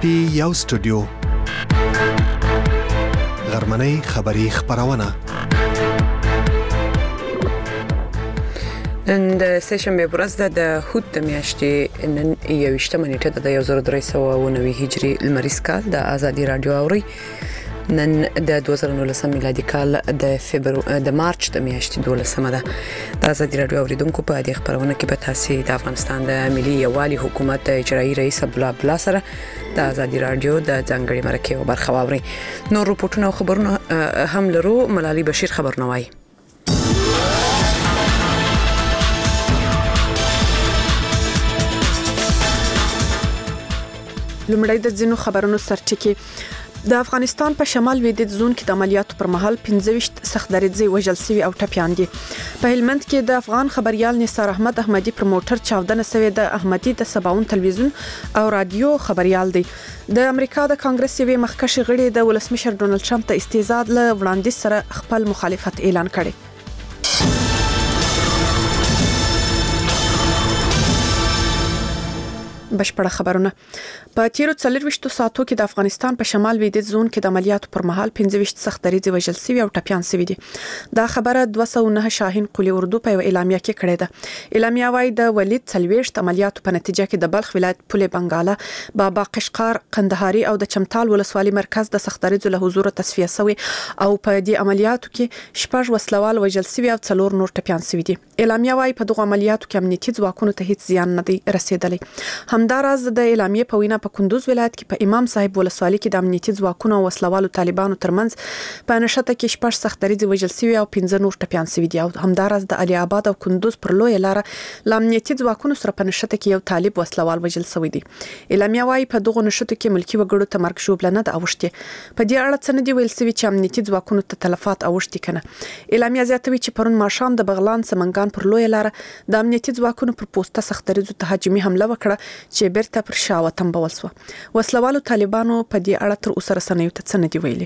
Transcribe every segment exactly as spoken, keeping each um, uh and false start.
پی یو سټوډیو غرمنۍ خبری خبرونه نن د سشنبه ورځ د هوت د میاشتې نن یوشتمه نیټه د یو زر درې سوه او نوي هجري لمریز کال د ازادي رادیو اوري نن د دوه زره نولسم میلادي کال د فبرवरी د مارچ د میاشتې دولسمه ده د ازادي رادیو اوریدونکو په دې خبرونه کې به تاسو د افغانستان د ملي یووالي حکومت اجرایي رئیس عبدالله عبدالله سره د ازادي رادیو د ځانګړي مرکه او برخه واوري نور رپورټونه او خبرونه هم لرو. ملالي بشیر خبرونه وایي. لومړی د ځینو خبرونو سرټکی. د افغانستان په شمال لویدیځ زون کې د عملیاتو پر مهال پنځه ویشت سختدریځي وژل شوي او ټپیان دي. په هلمند کې د افغان خبريال نثار احمد احمدي پر موټر چاودنه شوې د احمدي د سباون تلویزیون او رادیو خبريال دی. د امریکا د کانګرس یوې مخکښ غړي د ولسمشر ډونالد ټرمپ ته استهزاء له وړاندیز سره خپل مخالفت اعلان کړي. بشپړه خبرونه. په تیرو څلورويشتو ساعتو کې د افغانستان په شمال لویدیځ زون کې د عملیاتو پر مهال پنځه ویشت سختدریځي وژل شوي او ټپیان شوي دي. دا خبره دوه سوه نه شاهین قلی اردو په اعلامیه کې کړې ده. اعلامیه وايي د ولید څلويشت عملیاتو په نتیجه کې د بلخ ولایت پولې بنګاله، بابا قشقار، قندهاري او د چمتال ولسوالۍ مرکز د سختدریځو له حضور تصفیه شوی او په دې عملیاتو کې شپږ وسلوال وژل شوي او څلور نور ټپیان شوي دي. اعلامیه وايي په دغه عملیاتو کې امنیتي ځواکونو ته هیڅ زیان نه دی رسیدلی. همداراز د اعلامیه په وینا په کندوز ولایت کې په امام صاحب ولسوالۍ کې د امنیتي ځواکونو او وسلوالو طالبانو ترمنځ په نشته کې شپږ سختدریځي وژل شوي او پنځه نور ټپیان شوي دي. او همداراز د علي آباد او کندوز پر لوی لار د امنیتي ځواکونو سره په نشته کې یو طالب وسلوال وژل شوی دی. اعلامیه وايي په دغه نشته کې ملکی وګړو ته مرګ ژوبله نه ده اوښتې. په دې اړه څه نه دی ویل شوی چې امنیتي ځواکونو ته تلفات اوښتي کنه. اعلامیه زیاتوي چې پرون ماښام د بغلان سمنګان پر لوی لار د امنیتي ځواکونو پر پوسټه سختدریځو تهاجمي حمله وکړه چې بیرته پر شاوه تنبول شو. وسلوالو طالبانو په دې اړه تر اوسه رسنیو ته څه نه دی ویلي.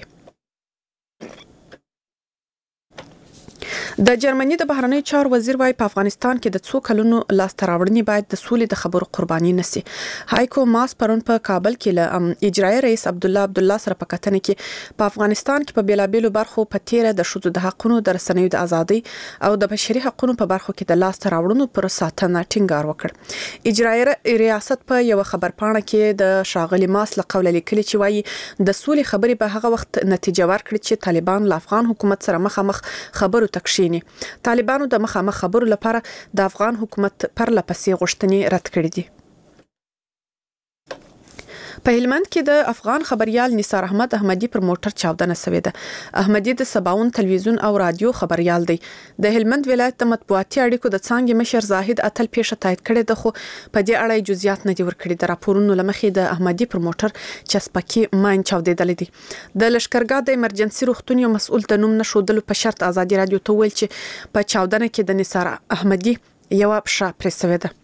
د جرمني د بهرنی چارو وزیر وايي په افغانستان کې د څو کلونو لاسته راوړنې باید د سولې د خبرو قرباني نشي. هایکو ماس پرون په کابل کې له اجرایي رئیس عبدالله عبدالله سره په کتنه کې په افغانستان کې په بیلابېلو برخو په تیره د شذو د حقونو د رسنیو د ازادۍ او د بشري حقونو په برخو کې د لاسته راوړنو پر ساتنه ټینګار وکړ. اجرایي ریاست په یو خبرپاڼه کې د شاغلي ماس له قوله لیکلي چې وايي د سولې خبرې به هغه وخت نتیجه ورکړي چې طالبان له افغان حکومت سره مخامخ خبرو تکشي. طالبانو د مخامخ خبرو لپاره د افغان حکومت پر لپسې غوښتنې رد کړې دي. په هلمند کې د افغان خبريال نثار احمد احمدي پر موټر چاودنه شوې ده. احمدي د سباون تلویزیون او رادیو خبريال دی. د هلمند ولایت د مطبوعاتي اړیکو د څانګې مشر زاهد اتل پیښه تایید کړې ده خو په دې اړه جزئیات نه دي ورکړي. د راپورونو لمخې د احمدي پر موټر چسپکی ماین چاودېدل دي. د لشکرګاه د ایمرجنسي روغتون یو مسؤل د نوم نشودلو په شرط ازادي رادیو ته ویل چې په چاودنه کې د نثار احمدي یو پښه پرې شوې ده.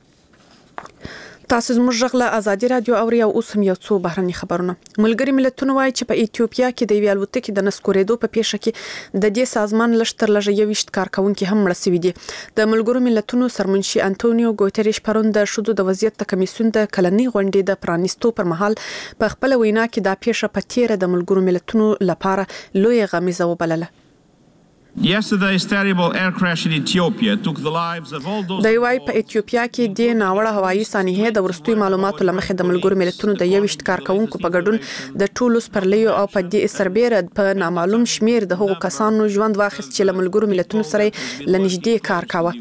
تاسو زموږ غږ ازادي رادیو اوري او اوس هم یو څو بهرني خبرونه. ملګری ملتونه وایي چې په ایتیوپیا کې د ویالوت کې د نسکورېدو په پیښه کې د دې سازمان لشتر لږه یوشت کارکونکو هم مړ شوي دي. د ملګرو ملتونو سرمنشي انټونیو ګوتریش پرون د شذو د وضعیت د کمیسیون د کلنۍ غونډې د پرانیستو پر مهال په خپل وینا کې دا پیښه په تیره د ملګرو ملتونو لپاره لوی غمیزه وبلله. Yesterday's terrible air crash in Ethiopia took the lives of all those. د وای په ایتیوپیا کې د ناوړه هوایي سانحې د ورستوي معلوماتو لمخې د ملګرو ملتونو د یوشت کارکونکو په ګډون د ټولو سپرلیو او په دې سربېره په نامعلوم شمیر د هغو کسانو ژوند واخیست چې له ملګرو ملتونو سره لنږدې کار کاوه.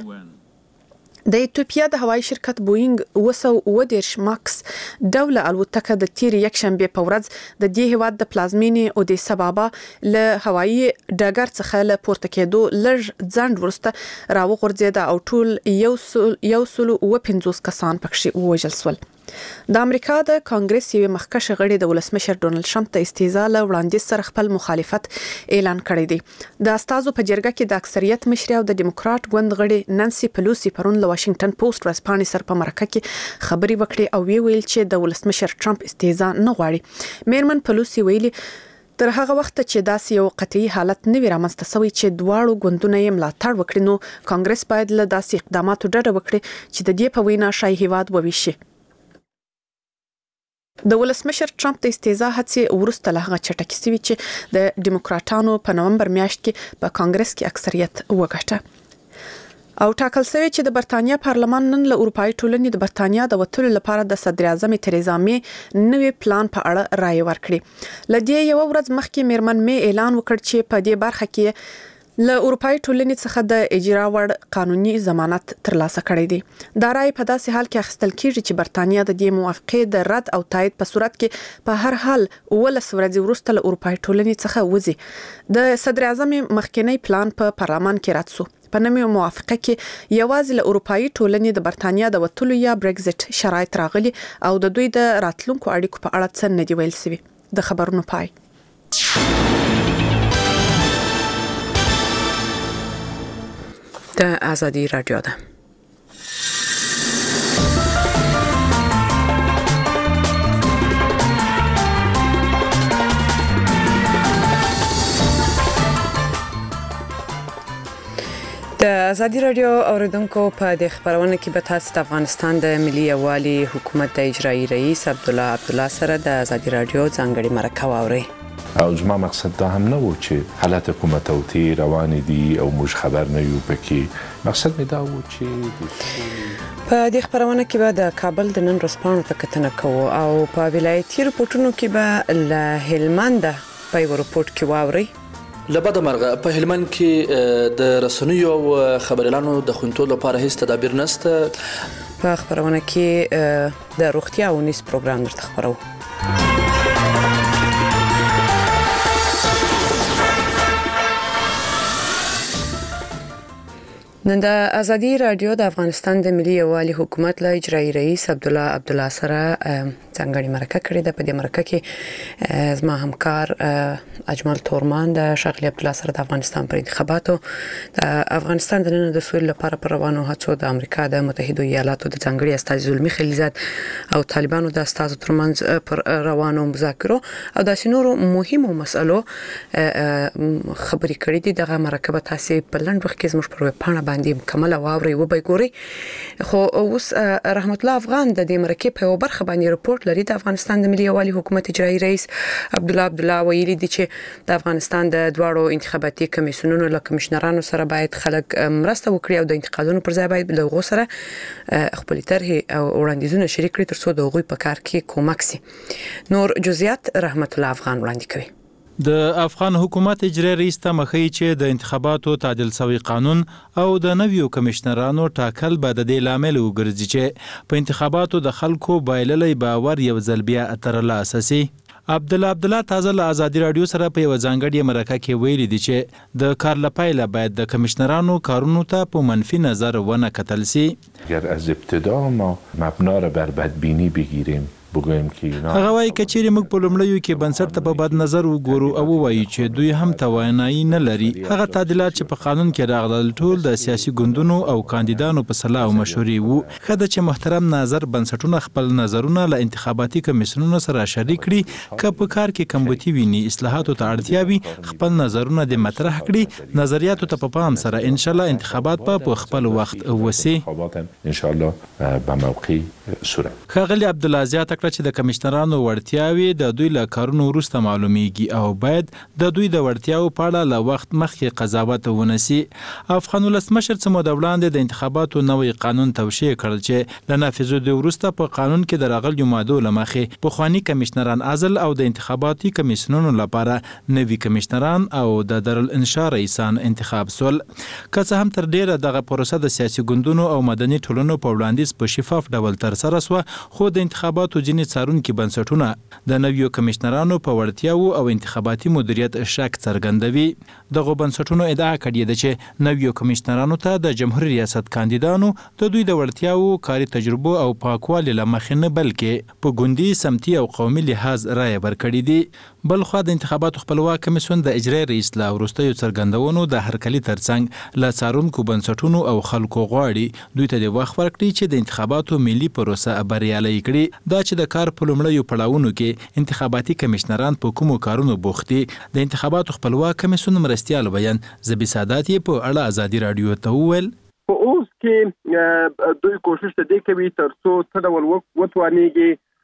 د ایتوپیا د هوایي شرکت بوینګ اوه سوه اوه دېرش ماکس ډوله الوتکه د تیر یک شنبه په ورځ د دې هیواد د پلازمینې اودیس ابابا له هوایي ډګر څخه له پورته کېدو لږ ځنډ وروسته راوغورځېده او ټول یو سل یو سل اوه پنځوس کسان پکې ووژل شول. د امریکا د کانګرس یوې مخکښ غړي د ولسمشر ډونالد ټرمپ ته استهزاء له وړاندیز سره خپل مخالفت اعلان کړی دی. د استازو په جرګه کې د اکثریت مشري او د دیموکرات ګوند غړي نانسي پلوسی پرون له واشنگټن پوسټ ورځپاڼې سره په مرکه کې خبري وکړې او ویل چې د ولسمشر ټرمپ استهزاء نه غواړي. میرمن پلوسی ویلي تر هغه وخت چې داسې یو قطعي حالت نه وي رامنځته شوی چې دواړو ګوندونه یې ملاتړ وکړي نو کانګرس باید له داسې اقداماتو ډډه وکړي چې د دې په وینا شای هیواد وویشي. د ولسمشر ټرمپ د استیزا هڅې ورسته له هغه چټکې سوي چې د ډیموکراټانو په نومبر میاشت کې په کانګرس کې اکثریت وګټه او ټاکل شوی چې د برتانیا پارلمان نن له اروپאי ټولنې د برتانیا د وټلو لپاره د صدر اعظم تریزا می نوې پلان په اړه رائے ورکړي. لدې یو ورځ مخکې میرمن می اعلان وکړ چې په دې برخه کې له اروپאי ټولنې څخه د اجرا وړ قانوني ضمانت ترلاسه کړی دی. دا رائے په داسې حال کې اخیستل کیږي چې برتانیا د دې موافقې د رد او تایید په صورت کې په هر حال ولس ورځې وروسته له اروپאי ټولنې څخه وځي. د صدر اعظم مخکنی پلان په پارلمان کې رد شو. په نوې موافقه کې یوازې له اروپאי ټولنې د برتانیا د وټلو یا برگزټ شرایط راغلي او د دوی د راتلونکو اړیکو په اړه څه نه دی ویل شوی. د خبرونو پای. د آزادی رادیو ده. د آزادی رادیو اوریدونکو په د خبرونه کې به تاسو د افغانستان د ملي یوالي حکومت د اجرایی رئیس عبدالله عبدالله سره د آزادی رادیو ځانګړي مرکه واوري. او زما مقصد دا هم نه و چې حالت حکومت او تی روان دي او موږ خبر نه یو پکې. مقصد می دا و چې په دې خبرونه کې به د کابل د نن ورځپاڼو ته کتنه کوو او په ولایتي رپورټونو کې به له هلمند په یو رپورټ کې واوري. لبد مرغه په هلمند کې د رسنیو او خبريالانو د خونټو لپاره هیڅ تدابیر نشته. په خبرونه کې د روغتیا او نیس پروګرام درته خبرو. نن د آزادی رادیو د افغانستان د ملي یوالي حکومت له اجرایی رئیس عبدالله عبدالله سره ځانګړي مرکه کړې ده. په دې مرکه کې زما همکار اجمل تورمان د شغلی عبدالله سره د افغانستان پر انتخاباتو د افغانستان د نن د سولې لپاره پر روانو هڅو د امریکا د متحده ایالاتو د ځانګړي استازي زلمی خلیزات او طالبانو د استازو ترمنځ پر روانو مذاکرو او د سينورو مهمو مسلو خبرې کړې دي. دغه مرکه به تاسو په لند وخت کې زموږ پر پاڼه باندې مکمل واوري و به ګوري. خو اوس رحمت الله افغان د دې مرکه په برخه باندې رپورت لري. د افغانستان د ملي یوالي حکومت اجرایی رئیس عبدالله عبدالله ویلي دي چې د افغانستان د دواړو انتخاباتي کمیسیونونو له کمشنرانو سره باید خلک مرسته وکړي او د انتقادونو پر ځای باید له غو سره خپل طرح او وړاندیزونه شریک کړي ترڅو د غوي په کار کې کومک سي. نور جزئیات رحمت الله افغان وړاندې کوي. د افغان حکومت اجرایی رئیس ته مخې چې د انتخاباتو تعدیل شوی قانون او د نویو کمشنرانو ټاکل به د دې لامل وګرځي چې په انتخاباتو د خلکو بایللې باور یو ځل بیا ترلاسه شي. عبدالله عبدالله تازه له آزادی رادیو سره په یو ځانګړي مرکه کې ویلي دي چې د کار لپاره باید د کمشنرانو کارونو ته په منفي نظر ونه کتل شي. اگر از ابتدا ما مبنا را بر بدبینی بگیریم بګویم کې هغه وايي کچېری موږ په لومړیو کې بنسټ ته په بد نظر وګورو او وایي چې دوی هم توانایي نه لري. هغه تعدیلات چې په قانون کې راغلل ټول د سیاسي ګوندونو او کاندیدانو په صلاح او مشورې وو. خدای چې محترم نظر بنسټونه خپل نظرونه له انتخاباتي کمیسیونونو سره شریک کړي که په کار کې کمبوتی ویني اصلاحاتو ته اړتیا وي خپل نظرونه د مطرح کړي. نظریاتو ته په پام سره ان شاء الله انتخابات په خپل وخت وسی ان شاء الله په موقع صورت. خغلی عبدالله زیات چې د کمشنرانو وړتیاوي د دوی له کارونو وروسته معلومیږي او باید د دوی د وړتیاو په اړه له وخت مخکې قضاوت ونشي. افغان ولسمشر څه موده وړاندې د انتخاباتو نوی قانون توشیح کړل چې له نافذېدو وروسته په قانون کې د راغلیو مادو له مخې پخواني کمشنران عزل او د انتخاباتي کمیسیونونو لپاره نوي کمشنران او د دارالانشا رئیسان انتخاب سول. که څه هم تر ډیره دغه پروسه د سیاسي ګوندونو او مدني ټولنو په وړاندیز په شفاف ډول ترسره شوه خو د انتخاباتو ځینې څارونکي بنسټونه د نویو کمشنرانو په وړتیاو او انتخاباتي مدیریت شک څرګندوي. دغه بنسټونو ادعا کړې ده چې نویو کمشنرانو ته د جمهوریت ریاست کاندیدانو د دوی د وړتیاو کاري تجربه او پاکوالي له مخې نه بلکې په ګوندي سمتي او قومي لحاظ رایه ورکړې دي. بل خو د انتخاباتو خپلواک کمیسیون د اجرایی رئیس لا وروستیو څرګندونو د هرکلي ترڅنګ له څارونکو بنسټونو او خلکو غواړي دوی ته د وخت ورکړي چې د انتخاباتو ملي پروسه بریالۍ کړي. دا چې د کار په لومړیو پړاوونو کې انتخاباتي کمشنران په کومو کارونو بوخت دي. د انتخاباتو خپلواک کمیسیون مرستیال بیان زبی سادات یې په اړه آزادی رادیو ته وویل. په اوس کې دوی کوشش ته کوي ترڅو څه ډول وتوانیږي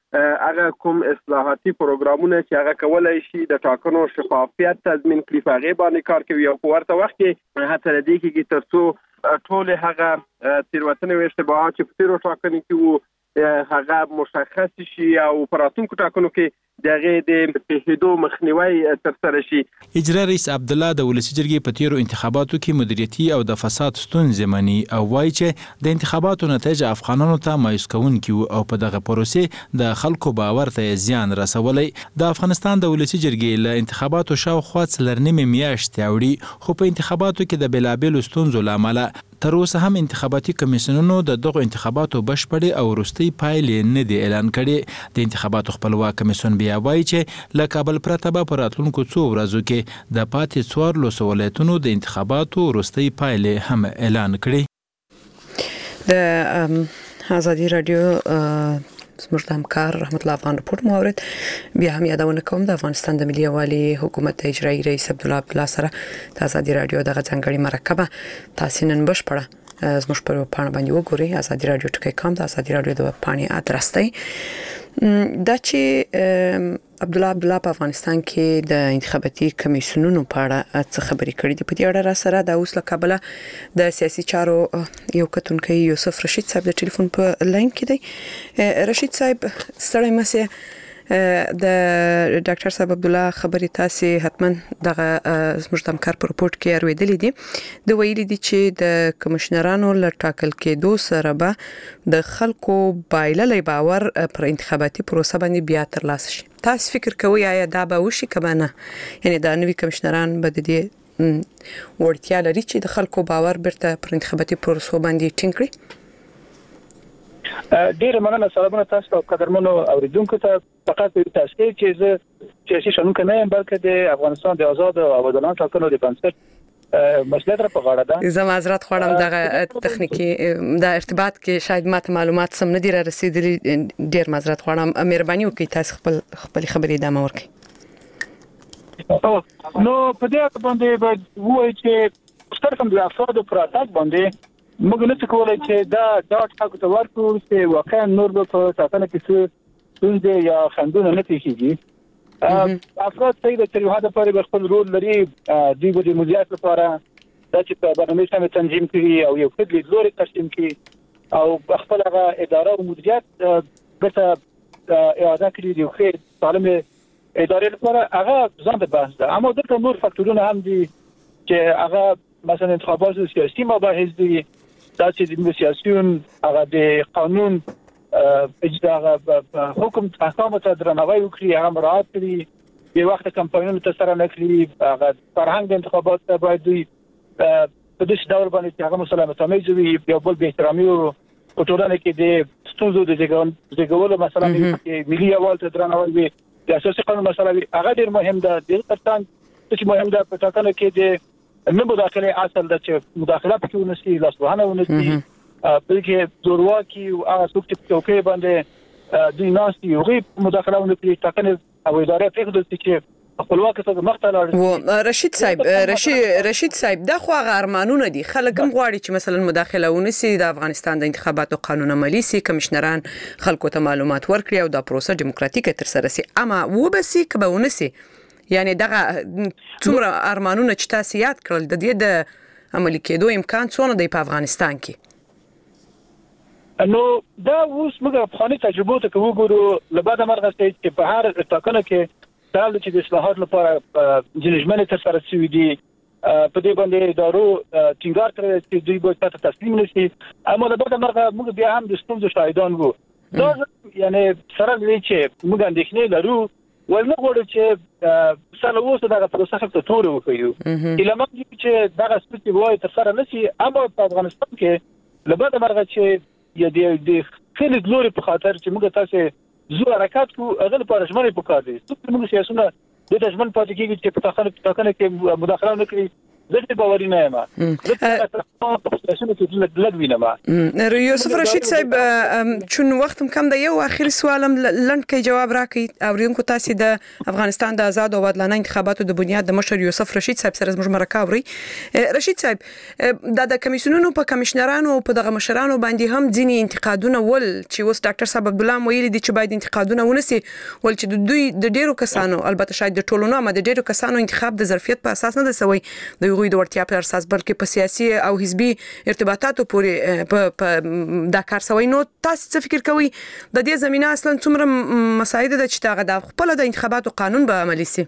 هغه کوم اصلاحاتي پروګرامونه چې هغه کولای شي د ټاکنو شفافیت تضمین کړي په هغه باندې کار کوي او په ورته وخت کې هڅه لري چې ترڅو ټول هغه تیروتنې او اشتباهات چې په تیرو ټاکنو کې وو هغه مشخص شي او په راتلونکو ټاکنو کې دغه د تهدیدو مخنیوي ترسره شي. اجرا رئیس عبد الله د ولسی جرګې په تیرو انتخاباتو کې مدیریتي او د فساد ستونزې مني او وایي چې د انتخاباتو نتایج افغانانو ته مایوس کوونکي او په دغه پروسې د خلکو باور ته زیان رسولي. د افغانستان د ولسی جرګې له انتخاباتو شاوخوا څلورنیمې میاشتې اوړي خو په انتخاباتو کې د بلابل ستونزو لامل تر اوسه هم انتخاباتي کمیسیونونو د دغه انتخاباتو بشپړې او وروستۍ پایلې نه دي اعلان کړي. د انتخاباتو خپلواک کمیسیون بیا وایي چې له کابل پرته به په راتلونکو څو ورځو کې د پاتې څوارلسو ولایتونو د انتخاباتو وروستۍ پایلې هم اعلان کړي. د ازادي رادیو زموږ د همکار رحمت الله افغان رپورټ مو اورید. بیا هم یادونه کوم د افغانستان د ملي یوالي حکومت اجرایي رئیس عبد الله عبدالله سره د ازادي رادیو دغه ځانګړي مرکبه تاسو نن بشپړه زموږ په پاڼه باندې وګورئ. ازادي رادیو ټکی کام د ازادي رادیو د پاڼې ادرس دی. دا چې عبد الله عبدالله په افغانستان کې د انتخاباتي کمیسیونونو په اړه څه خبرې کړې دي. په دې اړه را سره د اوس له کابل د سیاسي چارو یو کتونکي یوسف رشید صاحب د ټلیفون په لاین کې دی. رشید صاحب ستړی مسه د ډاکټر صاحب عبد الله خبرې تاسو حتما دغه زموږ د همکار په رپورت کې اوریدلې دي. د ویلي دي چې د کمشنرانو له ټاکل کېدو سره به د خلکو بایللې باور پر انتخاباتي پروسه باندې بیا ترلاسه شي. تاسو فکر کوئ آیا دا به وشي که نه؟ یعنی دا نوي کمشنران به د دې وړتیا لري چې د خلکو باور برته پر انتخاباتي پروسه باندې ټینګ کړي؟ ډیر مننه سلامونه تاسو او قدرمنو اوریدونکو ته. فقط تاسو چې زه سیاسي شنونکو نه یم بلکې د افغانستان د آزاد او عادلانه ټاکنو د بنسټ مسؤلیت را په غاړه ده. زه معذرت غواړم دغه تخنیکی د ارتباط کې شاید ماته معلومات سم نه دي را رسیدلي. ډیر معذرت غواړم. مهرباني وکړئ تاسو خپل خپل خبرې ادامه ورکړئ. نو په دې باندې باید وایي چې ستاسو د افرادو پر اساس باندې موږ نه کولای چې دا دا ټاکو ته ورکړو چې واقعا نور به په ټاکنه کې څه یا خندونه نه پیښیږي. افراد څنګه د تریوها د پاره خپل رول لري. دوی به د مدیریت لپاره د چې په برنامه سم تنظیم کړي او یو خپل لوري تشکیل کړي او خپل هغه اداره او مدیریت ګټه اعاده کړي د خیر سالم ادارې لپاره هغه ځان د بحث ده. اما دغه نور فاکتورونه هم دي چې هغه مثلا انتخابات سیاسي مباحث دي. دا چې د سیاسيون هغه د قانون اجرا حکم احکام ته درناوی وکړي، هغه مراعات کړي، د وخت کمپاینونو ته سره نه کړي، هغه فرهنګ د انتخابات ته باید دوی په دې ډول باندې چې هغه مسلمانانو ته وي یو بل به احترامي او ټولنه کې د ستونزو د زیږولو مثلا کې ملي یوالي ته درناوی وي، د اساسي قانون مسله وي، هغه ډیر مهم ده. د ترڅنګ چې مهم ده په ټاکنو کې د نه مداخله اصل د چې مداخله پکې ونسي، لاسوهنه ونسي، بلکې زورواکي او هغه څوک چې توکي باندې د ناسي یوغي مداخله ونکړي ټاکنه او اداره پرېږدي چې خپلواک څنګه مختلف و رشید صاحب رشید رشید صاحب دا خو غرمانونه دي، خلک هم غواړي چې مثلا مداخله ونسي د افغانستان د انتخاباتو قانون عملی سي، کمشنران خلکو ته معلومات ورکړي او دا پروسه دیموکراتیکه تر سره سي، اما و به سي کبه ونسي. یعنی دغه څومره ارمانونه چې تاسو یاد کړل د دې د عملي کېدو امکان څونه دی په افغانستان کې؟ نو دا اوس موږ افغاني تجربه ته وګورو. لبعد مرغه چې په هر ټاکنه کې تل چې د اصلاحات لپاره جنجمنه تر سره شوې دي، په دې باندې ادارو ټینګار کړی چې دوی به تاسو تسلیم نشي، اما لبعد مرغه موږ بیا هم د ستونزو شاهدان وو. دا یعنی سره لري چې موږ اندېښنې لرو ولنه غواړو چې سره اوسه دغه پروسه ته تور وکړو اله مګ چې دغه سپېڅ وای تر سره نشي. اما په افغانستان کې لبعد مرغه چې یا د خلک لوري په خاطر چې موږ تاسو زو حرکت کو اغل پر رجمنې په کار دي، څو موږ سیاسونه د رجمن پاتې کېږي چې په تاخره تاکنه کې مداخله نکړي زه باوري نه یم زه تاسو ته لږ وینم. یوسف رشید صاحب چون وختم کم د یو اخیری سوالم لند کې جواب راکړئ. اوریدونکو تاسو د افغانستان د آزاد او عادلانه انتخاباتو د بنیاد د مشر یوسف رشید صاحب سره زموږ مرکه اوري. رشید صاحب د کمیسیونونو په کمشنرانو او په دغه مشرانو باندې هم ځینی انتقادونه ول چې اوس ډاکټر صاحب عبد الله ویلي دي چې باید انتقادونه ونسي ول چې د دوی د ډیرو کسانو البته شاید د ټولو نه د ډیرو کسانو انتخاب د ظرفیت په اساس نه دی سوی د یوې د ورتیا په اساس بلکې په سیاسي او حزبي ارتباطاتو پورې په دا کار سوی. نو تاسو څه فکر کوئ د دې زمينه اصلا څومره مساعده ده چې تاغه د خپل د انتخاباتو قانون به عملي سي؟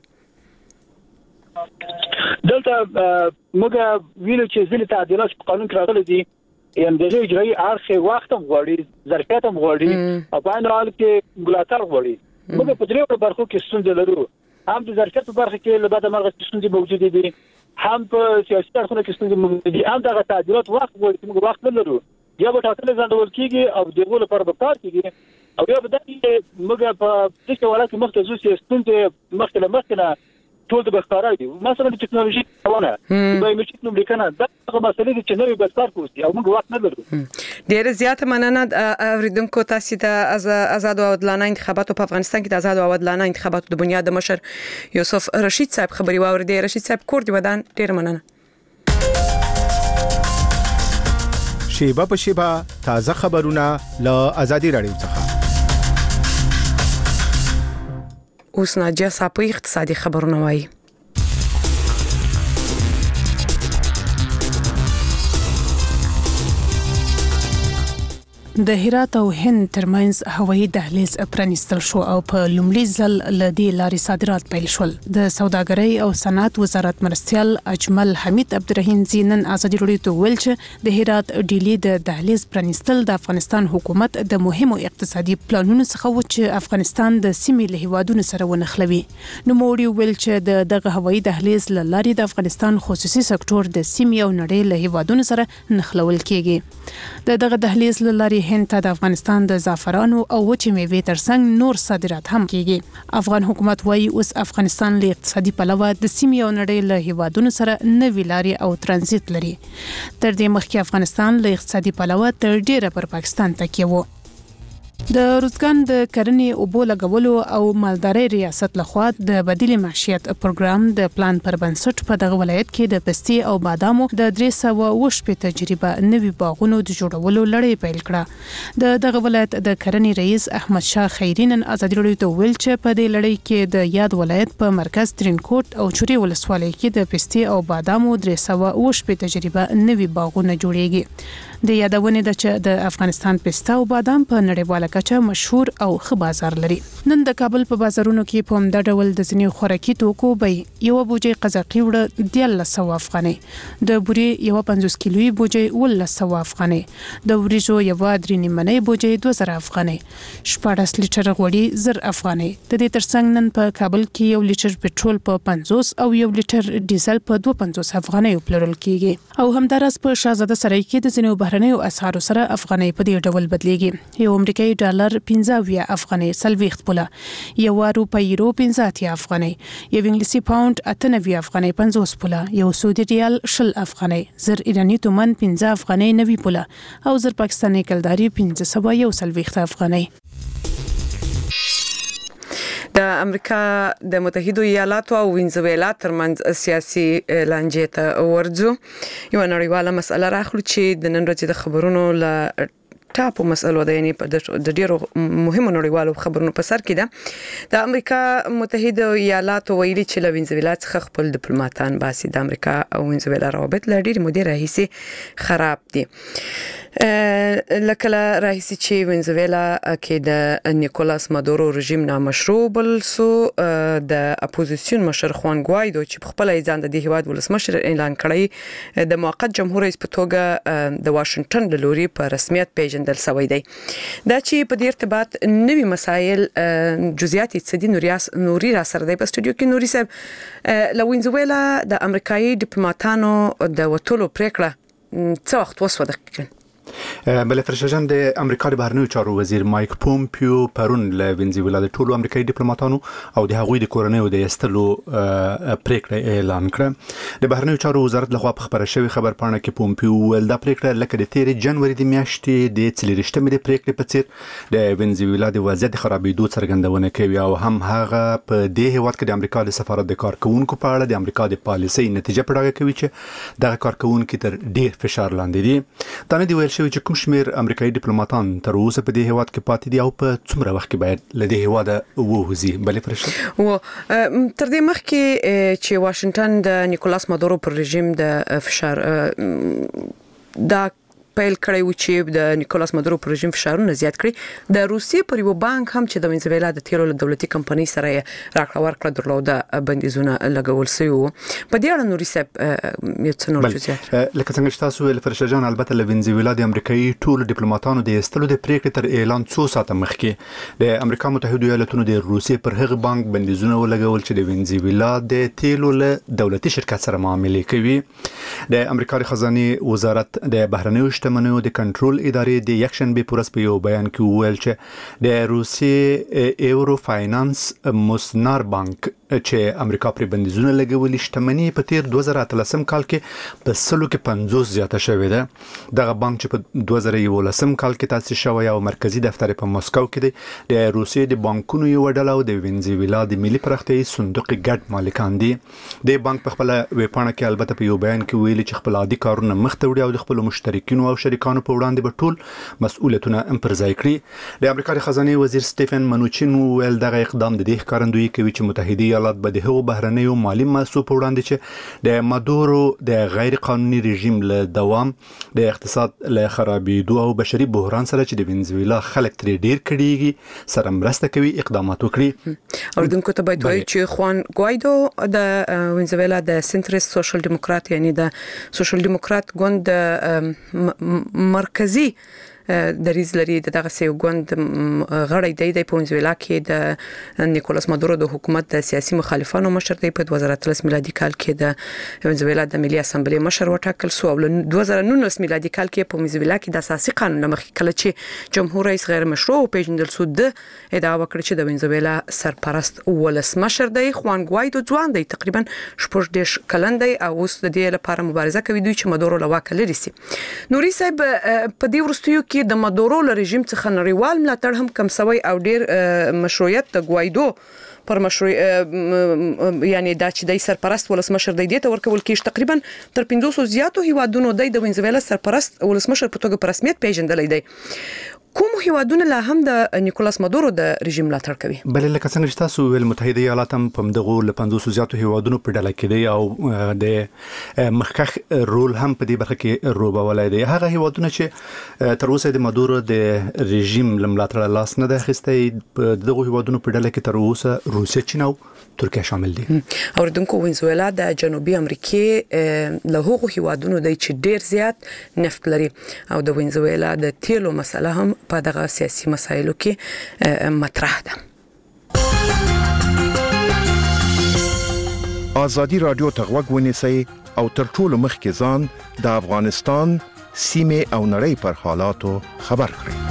دلته موږ ویلو چې ځینې تعدیلات په قانون کې راغلي دي یم د اجرایي اړخ وخت هم غواړي ظرفیت هم غواړي او په عین حال کې ملاتړ غواړي. موږ په دریو برخو کې ستونزې لرو، هم د ظرفیت په برخه کې له بعده مرغه ستونزې موجود دي، هم په سیاسي اړخونو کې ستونزې موجود دي، هم دغه تعدیلات وخت غواړي چې موږ وخت نه لرو. یا به ټاکنې ځنډول کیږي او دغه لپاره به کار کیږي او یا به د موږ په دغه ولايت کې مخته زو چې ستونزې مخته له مخته ټول د بختاره دي. مثلا د ټکنالوژي قوانه به مې چې نو لیکنه دغه مسلې چې نوې بسار کوي او موږ وخت نه لرو. ډېر زیات مننه اوریدونکو تاسو د آزاد او عادلانه انتخاباتو په افغانستان کې د آزاد او عادلانه انتخاباتو د بنیاد مشر یوسف رشید صاحب خبري واوریدي. رشید صاحب کور دی ودان ډېر مننه. شیبه په شیبه تازه خبرونه له آزادي رادیو څخه. اوس ناجیه صاحب اقتصادي خبرونه وایي. د هرات او هند ترمنځ هوایي دهلیز پرانیستل شو او په لومړي ځل لدی لارې صادرات پیل شول. د سوداګرۍ او صنعت وزارت مرستيال اجمل حمید عبدالرحیم زینن ازادي رادیو ته ویل چې د هرات ډیلی د دهلیز پرانیستل د افغانستان حکومت د مهمو اقتصادي پلانونو څخه و چې افغانستان د سیمې له هیوادونو سره ونښلوي. نو موري ویل چې د دغه هوایي دهلیز لارې د افغانستان خصوصي سکتور د سیمې او نړۍ له هیوادونو سره نښلول کیږي. د دغه دهلیز لارې هند ته د افغانستان د زعفرانو او وچې میوې ترڅنګ نور صادرات هم کیږي. افغان حکومت وايي اوس افغانستان له اقتصادي پلوه د سیمې او نړۍ له هیوادونو سره نوې لارې او ترانزیت لري. تر دې مخکې افغانستان له اقتصادي پلوه تر ډیره پر پاکستان تکیه و. د روزګان د کرنې اوبو لګولو او مالدارۍ ریاست لخوا د بدیل معیشت پروګرام د پلان پر بنسټ په دغه ولایت کې د پستې او بادامو د درې سوه اووه شپږ تجربه نوي باغونو د جوړولو لړۍ پیل کړه. د دغه ولایت د کرنې رئیس احمد شاه خیری نن ازادي رادیو ته ویل چې په دې لړۍ کې د یاد ولایت په مرکز ترینکوټ او چوري ولسوالۍ کې د پستې او بادامو درې سوه اووه شپږ تجربه نوي باغونه جوړیږي. د یادونه ده چې د افغانستان پسته او بادام په نړیواله کچه مشهور او ښه بازار لري. نن د کابل په بازارونو کې په همدا ډول د ځینې خوراکي توکو بیې یو بوجۍ قزاقي وړه دیارلس سوه افغانۍ، د بورې یو پنځوس کیلوي بوجۍ اوولس سوه افغانۍ، د وریجو یو درې نیمنۍ بوجۍ دوه زره افغانۍ، شپاړس لیټر غوړي زر افغانۍ. د دې ترڅنګ نن په کابل کې یو لیټر پټرول په پنځوس او یو لیټر ډیزل په دوه پنځوس افغانۍ پلورل کیږي. او همدارس په شاهزاده سرای کې د ځینو بهرنیو اسعارو سره افغانۍ په دې ډول بدلیږي. یو امریکایي ډالر پنځه اویا افغانۍ څلوېښت پوله، یو روپۍ یورو پنځه اتیا افغانۍ، یو انګلیسي پاوند اته نوي افغانۍ پنځوس پوله، یو سعودي ریال شل افغانۍ، زر ایراني تومن پنځه افغانۍ نوي پوله او زر پاکستاني کلداري پنځه سوه یو څلوېښت افغانۍ. د امریکا د متحده ایالاتو او وینزویلا ترمنځ سیاسي لانجې ته ورځو. یو نړیواله مسله راخلو چې د نن ورځې د خبرونو له ټاپو مسلو ده، یعنی د ډیرو مهمو نړیوالو خبرونو په سر کې ده. د امریکا متحده ایالاتو ویلي چې له وینزویلا څخه خپل ډیپلوماټان باسي. د امریکا او وینزویلا روابط له ډیرې مودې راهیسې خراب دي. لکه راهیسې چې وینزویلا کې د نیکولاس مادورو رژیم نامشروع بل سو د اپوزیسیون مشر خوان ګوایدو چې خپل ځان د هیواد ولسمشر اعلان کړی د موقت جمهور رئیس په توګه د واشنگټن د لوري په رسمیت پیژندل شوی دی. دا چې په دې ارتباط نوي مسایل جزئیات اقتصادي نوریاس نوري را سره دی په استودیو کې. نوري صاحب، له وینزویلا د امریکایي ډیپلوماټانو د وټولو پریکړه څه وخت وسوه دقیقاً؟ بل فرشجان د امریکا د بهرنیو چارو وزیر مایک پومپیو پرون له وینزویلا د ټولو امریکایي ډیپلوماټانو او د هغوی د کورنیو د استلو پریکړه اعلان کړه. د بهرنیو چارو وزارت لخوا په خبره شوی خبر پاڼه کې پومپیو ول د پریکړه لکه د تیر جنوري د میاشتې د څلورشتمې د پریکړې په څیر د وینزویلا د وضعیت خرابېدو څرګندونه کوي او هم هغه په دې هیواد کې د امریکا د سفارت د کارکونکو په اړه د امریکا د پالیسۍ نتیجه په ډاګه کوي چې دغه کارکونکو تر ډیر فشار لاندې دي. دا نه دی ویل شوی چې کوم شمیر امریکایي ډیپلوماټان تر اوسه په دې هیواد کې پاتې دي او په څومره وخت کې باید له دې هیواده ووځي. بلې فرشته و تر دې مخکې چې واشنگټن د نیکولاس مادورو پر رژیم د فشار دا پیل کړی و چې د نیکولاس مادورو پر رژیم فشارونه زیات کړي. د روسیې پر یو بانک هم چې د وینزویلا د تیلو له دولتي کمپنۍ سره راکړه ورکړه درلوده بندیزونه لګول شوی وو. په دې اړه نوري صاحب یو څه نور جزئیات لکه څنګه چې تاسو ویل فرشجان البته له وینزویلا د امریکایي ټولو ډیپلوماټانو د استلو د پریکړې تر اعلان څو ساعته مخکې د امریکا متحده ایالاتونو د روسیې پر هغه بانک بندیزونه ولګول چې د وینزویلا د تیلو له دولتي شرکت سره معاملې کوي. د امریکا د خزانه وزارت د بهرنیو شتمنیو د کنټرول ادارې د یکشنبه پورس په یو بیان کې وویل چې د روسیې ایورو فاینانس موسنار بانک چې امریکا پر بندیزونه لګولي شتمنۍ په تیر دوه زره اتلسم کال کې په سلو کې پنځوس زیاته شوې ده. دغه بانک چې په دوه زره یولسم کال کې تاسیس شوی او مرکزی دفتر په مسکو کې دی د روسیې د بانکونو یو ډله او د وینزویلا د ملي پراختیايي صندوق ګډ مالکان دي. د بانک په خپل ویبپاڼه کې البته په یو بیان کې ویلي چې خپل عادي کارونه مخ ته وړي او د خپل مشترکینو او شریکانو په وړاندې به ټول مسؤلیتونه هم پر ځای کړي. د امریکا د خزانه وزیر سټیفن منوچین ویل دغه اقدام د دې ښکارندویي کوي چې متحده ایالات به د هغو بهرنیو مالی مسو په وړاندې چې د مادورو د غیر قانوني رژیم له دوام د اقتصاد له خرابېدو او بشري بحران سره چې د وینزویلا خلک ترې ډیر کړيږي سره مرسته کوي اقدامات وکړي. اوردونکو ته باید وایي چې خوان ګوایدو د وینزویلا د سنتریست سوشل دیموکرات یعنی د سوشل دیموکرات ګوند مرکزی دریز لري دغه سیو ګوند غړی دی د وینزویلا کې د نیکولاس مادورو د حکومت د سیاسي مخالفانو مشر دی. په دوه زره اتلس میلادي کال کې د وینزویلا د ملي اسمبلی مشر وټاکل شو او دوه زره نولس میلادي کال کې په وینزویلا کې د اساسي قانون مخکې کله چې جمهور رئیس غیر مشروع پیژندل شو د ادعا وکړه چې د وینزویلا سرپرست ولسمشر دی. خوان ګوایدو ځوان دی تقریبا شپږ دیش کلن دی او اوس د دې لپاره مبارزه کوي دوی چې مادورو له واک لري سي. نوري صاحب په دې ورستیو کې د مادورو له رژیم څخه نړیوال ملاتړ هم کم سوی او ډیر مشروعیت د ګوایدو پر مشروع یعنی دا چې د سرپرست ولسمشر د دې ته ورکول کېږي تقریبا تر پنځوس زیاتو هیوادونو د وینزویلا سرپرست ولسمشر په توګه په رسمیت پیژندل دی. کوم هیوادونه لا هم د نیکولاس مادورو د رژیم ملاتړ کوي؟ بلې لکه څنګه چې تاسو ویل متحده ایالات هم په دغه ل پنځوس زیاتو هیوادونو په ډله کې دی او د مخکخ رول هم په دې برخه کې روبولای دی. هغه هیوادونه چې تر اوسه د مادورو د رژیم ملاتړ لاس نه ده اخیستی په دغه هیوادونو په ډله کې تر اوسه روسیه، چین او ترکیه شامل دي. اوردونکو وینزویلا د جنوبي امریکې له هغو هیوادونو دی چې ډیر زیات نفت لري او د وینزویلا د تیلو مسله هم په دغه سیاسي مسایلو کې مطرح ده. آزادی رادیو ته غوږ ونیسئ او تر ټولو مخکې ځان د افغانستان سیمې او نړۍ پر حالاتو خبر کړئ.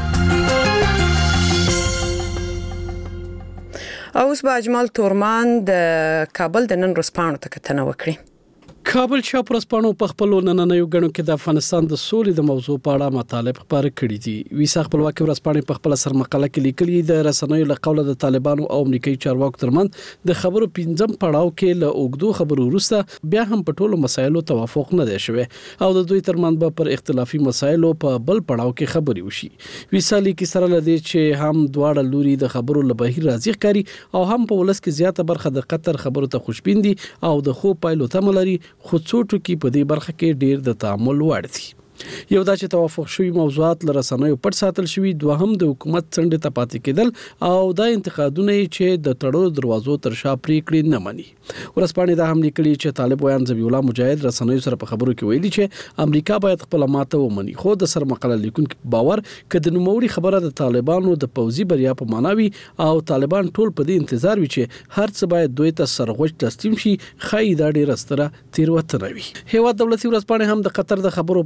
اوس به اجمل تورمان د کابل د نن ورځپاڼو ته کتنه وکړي. کابل شاپ ورځپاڼو په خپل نننیو غنو کې د افغانستان د سولې د موضوع په اړه مطالب خبرې کړې دي. ویسا خپلواکي ورځپاڼې په خپل سر مقاله کې لیکلي د رسنیو له قوله د طالبانو او امریکایي چارواکو ترمنځ د خبرو پنځم پړاو کې له اوګدو خبرو وروسته بیا هم په ټولو مسایلو توافق نه دی شوی او د دوی ترمنځ به پر اختلافي مسایلو په بل پړاو کې خبرې وشي. ویسا لیکي سره لدی چې هم دواړه لوري د خبرو له بهیر راځي ښکاري او هم په ولس کې زیاته برخه د قطر خبرو ته خوشبین دي او د خو پایلو تم لري خو څو ټکي په دې برخه کې ډیر د تعامل وړ دي. یو دا چې توافق شوی موضوعات له رسنیو پټ ساتل شوی، دوهم د حکومت څنډه ته پاتې کېدل او دا انتقادونه چې د تړلو دروازو تر شا پریکړې نه مني. ورسپانې دا هم لیکلي چې طالب ویان ذبیح الله مجاهد رسنیو سره په خبرو کې ویلي چې امریکا باید خپل ماته ومني، خو د سر مقاله لیکونکو باور کده نوموړي خبره د طالبانو د پوځي بریا په معنا وي او طالبان ټول په دې انتظار وي چې هر څه باید دوی ته سرغوښ تسلیم شي، خای دا ډیره ستره تیروتنه وي. هیواد دولتي ورسپانې هم د قطر د خبرو په اړه په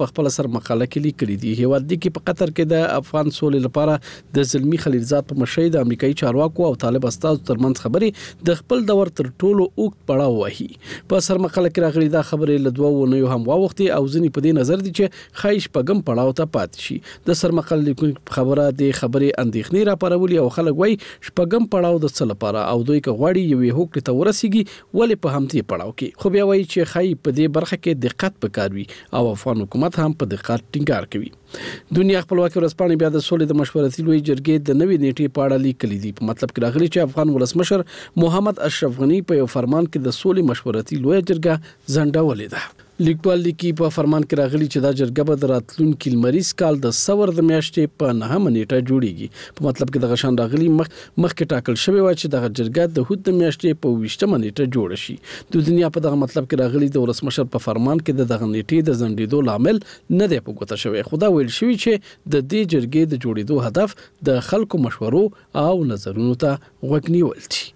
په خپل سر مقاله کې لیکلي دي. هیواد دی کې په قطر کې د افغان سولې لپاره د زلمی خلیلزاد په مشرۍ د امریکایي چارواکو او طالب استازو ترمنځ خبرې د خپل دور تر ټولو اوږد پړاو وهي. په سر مقاله کې راغلي دا خبرې له دوه ونیو هم واوختي او ځینې په دې نظر دي چې خایش پګم پړاو ته پات شي. د سر مقاله لیکونکو خبره د خبرې اندېښنې راپارولي او خلک وایي شپږم پړاو د څه لپاره او دوی که غواړي یوې هوکړې ته ورسیږي ولې په همدې پړاو کې. خو بیا وایي چې خای په دې برخه کې دقت پکار وي او افغان حکومت هم په دقت ټینګار کوي. دنیا خپلواکي ورځپاڼې بیا د سولې د مشورتي لوی جرګې د نوې نیټې په اړه لیکلي دي. په مطلب کې راغلي چې افغان ولسمشر محمد اشرف غنی په یو فرمان کې د سولې مشورتي لوی جرګه ځنډولې ده. لیکوال لیکي په فرمان کې راغلي چې دا جرګه به د راتلونکي لمریز کال د سور د میاشتې په نهمه نیټه جوړیږي. په مطلب کې د غشان راغلي مخ مخکې ټاکل شوی و چې د جرګه د هوت د میاشتې په ویشتمه نیټه جوړ شي. د دنیا په دغه مطلب کې راغلي د ولسمشر په فرمان کې د دغه نیټې د ځنډېدو لامل نه دی په ګوته شوی. خو دا ویل شوی چې د دې جرګې د جوړېدو هدف د خلکو مشورو او نظرونو ته غوږ نیول دي.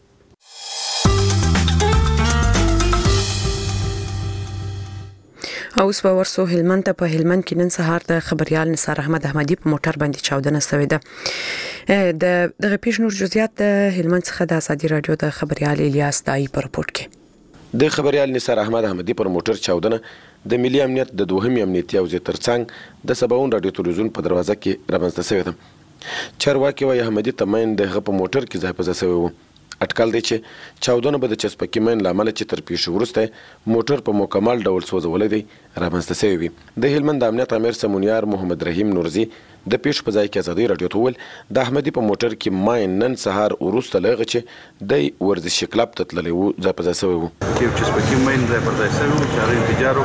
اوس به ورسو هلمند ته. په هلمند کې نن سهار د خبريال نثار احمد احمدي په موټر باندې چاودنه شوې ده. د دغه پیښ نور جزئیات د هلمند څخه د ازادي رادیو د خبريال الیاس دای په رپورت کې. د خبريال نثار احمد احمدي پر موټر چاودنه د ملي امنیت د دوهمي امنیتي او زیاتر څنګ د سباون رادیو تلویزیون په دروازه کې رامنځته شوې ده. چارواکي وايي احمدي تمین د غ په موټر کې ځای په ځای شوی و. اټکل دی چې چاودنه به د چسپکي مین لامل چې تر پیښ ورسته موټر په مکمل ډول سوځولې دی رامنځته شوی وي. د هلمند امنیت امیر سمونیار محمد رحیم نورزی د پیښ په ځای کې ازادي رادیو ته ویل د احمدي په موټر کې ماین نن سهار ورسته لغه چې د ورزشي کلب ته تللی و ځای په ځای شوی و. چې چسپکي مین ځای په ځای شوی و چې هغه انفجار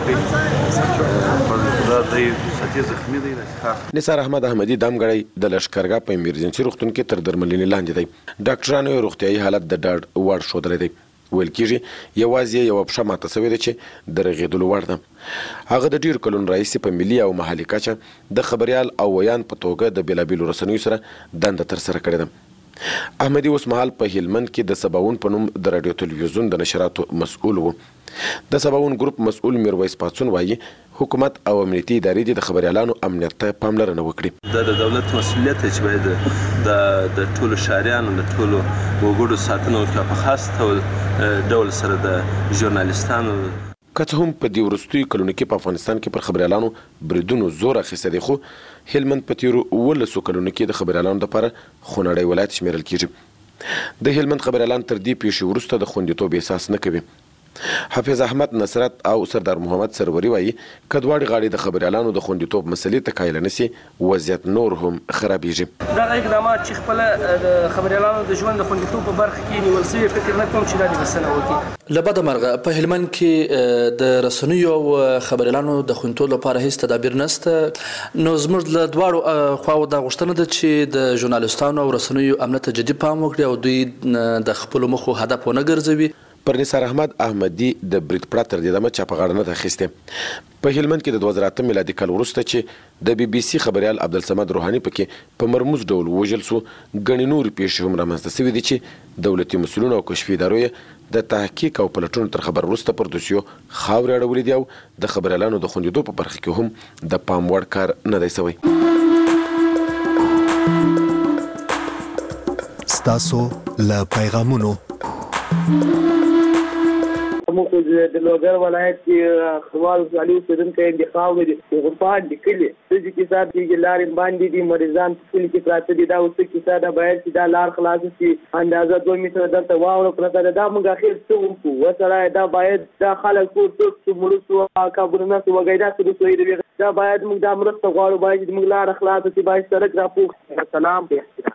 وکړي په دې ساتي زخمی دی. نثار احمد احمدي دمګړی د لشکرګاه په ایمرجنسي روغتون کې تر درملنې لاندې دی. ډاکټرانو یې روغتیايي حالت د ډاډ وړ ښودلی دی. ویل کېږي یوازې یوه پښه ماته شوې ده چې د رغېدلو وړ ده. هغه د ډېرو کلونو راهیسې په ملي او محلي کچه د خبریال او ویان په توګه د بېلابېلو رسنیو سره دنده ترسره کړې ده. احمدي اوس مهال په هلمند کې د سباون په نوم د رادیو تلویزیون د نشراتو مسؤل و. د سباون ګروپ مسؤل میرویس پاڅون وایي حکومت او امنیتي ادارې د خبريالانو امنیت ته پاملرنه وکړي. دا د دولت مسؤلیت دی چې باید د د ټولو شهریانو د ټولو وګړو ساتنه وکړي په خاص ډول ډول سره د ژورنالیستانو. که څه هم په دې وروستیو کلونو کې په افغانستان کې پر خبريالانو بریدونو زور اخیستی دی خو هلمند په تیرو اوولسو کلونو کې د خبريالانو لپاره خونړی ولایت شمیرل کېږي. د هلمند خبريالان تر دې پیښې وروسته د خوندیتوب احساس نه کوي. حافظ احمد نصرت او سردار محمد سروري وایي که دواړې غاړې د خبريالانو د خوندیتوب مسلې ته قایله نشي وضعیت نور هم خرابېږي. دغه اقدامات چې خپله د خبريالانو د ژوند د خوندیتوب په برخه کې نیول شوي فکر نه کوم چې دا د بسنه وکړي. له بده مرغه په هلمند کې د رسنیو او خبريالانو د خوندیتوب لپاره هیڅ تدابیر نشته. نو زموږ له دواړو خواو دا غوښتنه ده چې د ژورنالیستانو او رسنیو امنیت ته جدي پام وکړي او دوی د خپلو موخو هدف ونه ګرځوي. پر نثار احمد احمدي د برید پړه تر دې دمه چا په غاړه نه ده اخیستې. په هلمند کې د دوه زره اته میلادي کال وروسته چې د بي بي سي خبريال عبدالصمد روحاني پکې په مرموز ډول ووژل سو ګڼې نورې پیښې هم رامنځته شوي دي چې دولتي مسؤلونو او کشفي ادارو یې د تحقیق او پلټونو تر خبر وروسته پر دوسیو خاورې اړولې دي او د خبريالانو د خوندیدو په برخه کې هم د پام وړ کار نه دی شوی. ستاسو له پیغامونو موږ د لوګر ولایت کې خپل ځالي اوسیدونکو انتخاب دي غوښتنه دي کلی چې کې صاحب دي لارې باندې دي مریضان په کلی کې پراته دي دا اوس کې صاحب باید چې دا لار خلاص شي اندازه دوه متره درته واوره پرته دا موږ اخر څه وکړو وسره دا باید دا خلک ټول څه مړو کابورنا څه وګیدا څه دوی دی دا باید موږ د مرسته غواړو باید موږ لار خلاص شي باید سړک راپوښ سلام